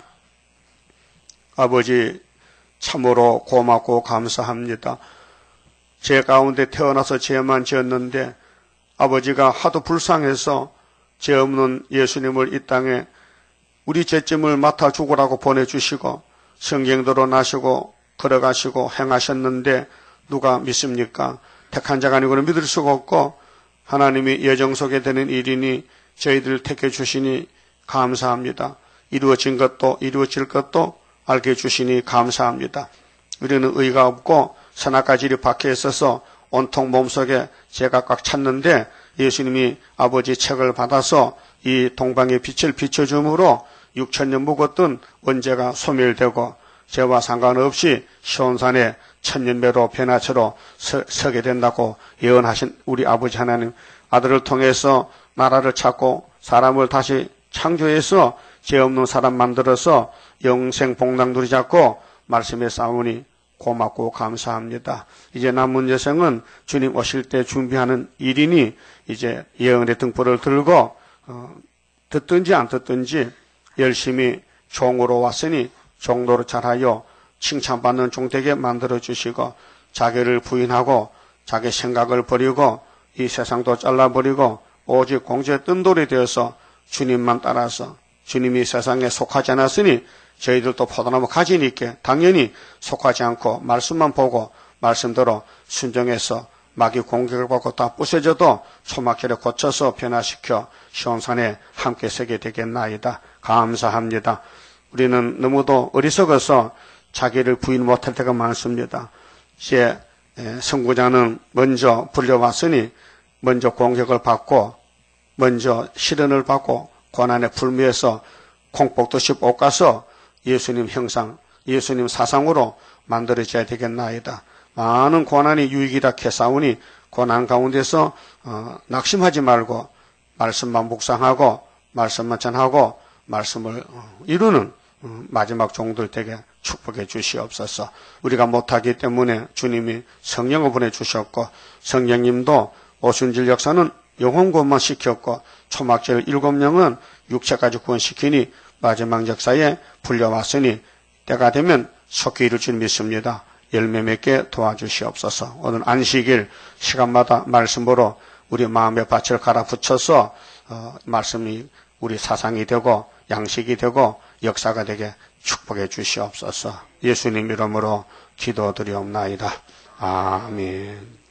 아버지 참으로 고맙고 감사합니다. 제 가운데 태어나서 죄만 지었는데 아버지가 하도 불쌍해서 죄 없는 예수님을 이 땅에 우리 죄짐을 맡아 죽으라고 보내주시고 성경대로 나시고 걸어가시고 행하셨는데 누가 믿습니까? 택한 자가 아니고는 믿을 수가 없고 하나님이 예정 속에 되는 일이니 저희들을 택해 주시니 감사합니다. 이루어진 것도 이루어질 것도 알게 해주시니 감사합니다. 우리는 의가 없고 선악과질이 박혀 있어서 온통 몸속에 죄가 꽉 찼는데 예수님이 아버지 책을 받아서 이 동방의 빛을 비춰줌으로 육천 년 묵었던 원죄가 소멸되고 죄와 상관없이 시온산에 천년배로 변화처로 서, 서게 된다고 예언하신 우리 아버지 하나님, 아들을 통해서 나라를 찾고 사람을 다시 창조해서 죄 없는 사람 만들어서 영생 복락 누리자고 말씀에 싸우니 고맙고 감사합니다. 이제 남은 여생은 주님 오실 때 준비하는 일이니 이제 예언의 등불을 들고 어, 듣든지 안 듣든지 열심히 종으로 왔으니 종로로 잘하여 칭찬받는 종 되게 만들어 주시고 자기를 부인하고 자기 생각을 버리고 이 세상도 잘라버리고 오직 공주의 뜬돌이 되어서 주님만 따라서 주님이 세상에 속하지 않았으니 저희들도 포도나무 가지니 있게 당연히 속하지 않고 말씀만 보고 말씀대로 순종해서 마귀 공격을 받고 다 부서져도 초막절에 고쳐서 변화시켜 시온산에 함께 서게 되겠나이다. 감사합니다. 우리는 너무도 어리석어서 자기를 부인 못할 때가 많습니다. 이제 선구자는 먼저 불려왔으니 먼저 공격을 받고 먼저 시련을 받고 고난에 불미해서 콩복듯이 볶아서 예수님 형상, 예수님 사상으로 만들어져야 되겠나이다. 많은 고난이 유익이라 캐싸우니 고난 가운데서 어, 낙심하지 말고 말씀만 묵상하고 말씀만 전하고 말씀을 어, 이루는 어, 마지막 종들 되게 축복해 주시옵소서. 우리가 못하기 때문에 주님이 성령을 보내주셨고 성령님도 오순절 역사는 영혼 구원만 시켰고 초막절 일곱 명은 육체까지 구원시키니 마지막 역사에 불려왔으니 때가 되면 속히 이룰 줄 믿습니다. 열매 맺게 도와주시옵소서. 오늘 안식일 시간마다 말씀으로 우리 마음의 밭을 갈아붙여서 어, 말씀이 우리 사상이 되고 양식이 되고 역사가 되게 축복해 주시옵소서. 예수님 이름으로 기도드리옵나이다. 아멘.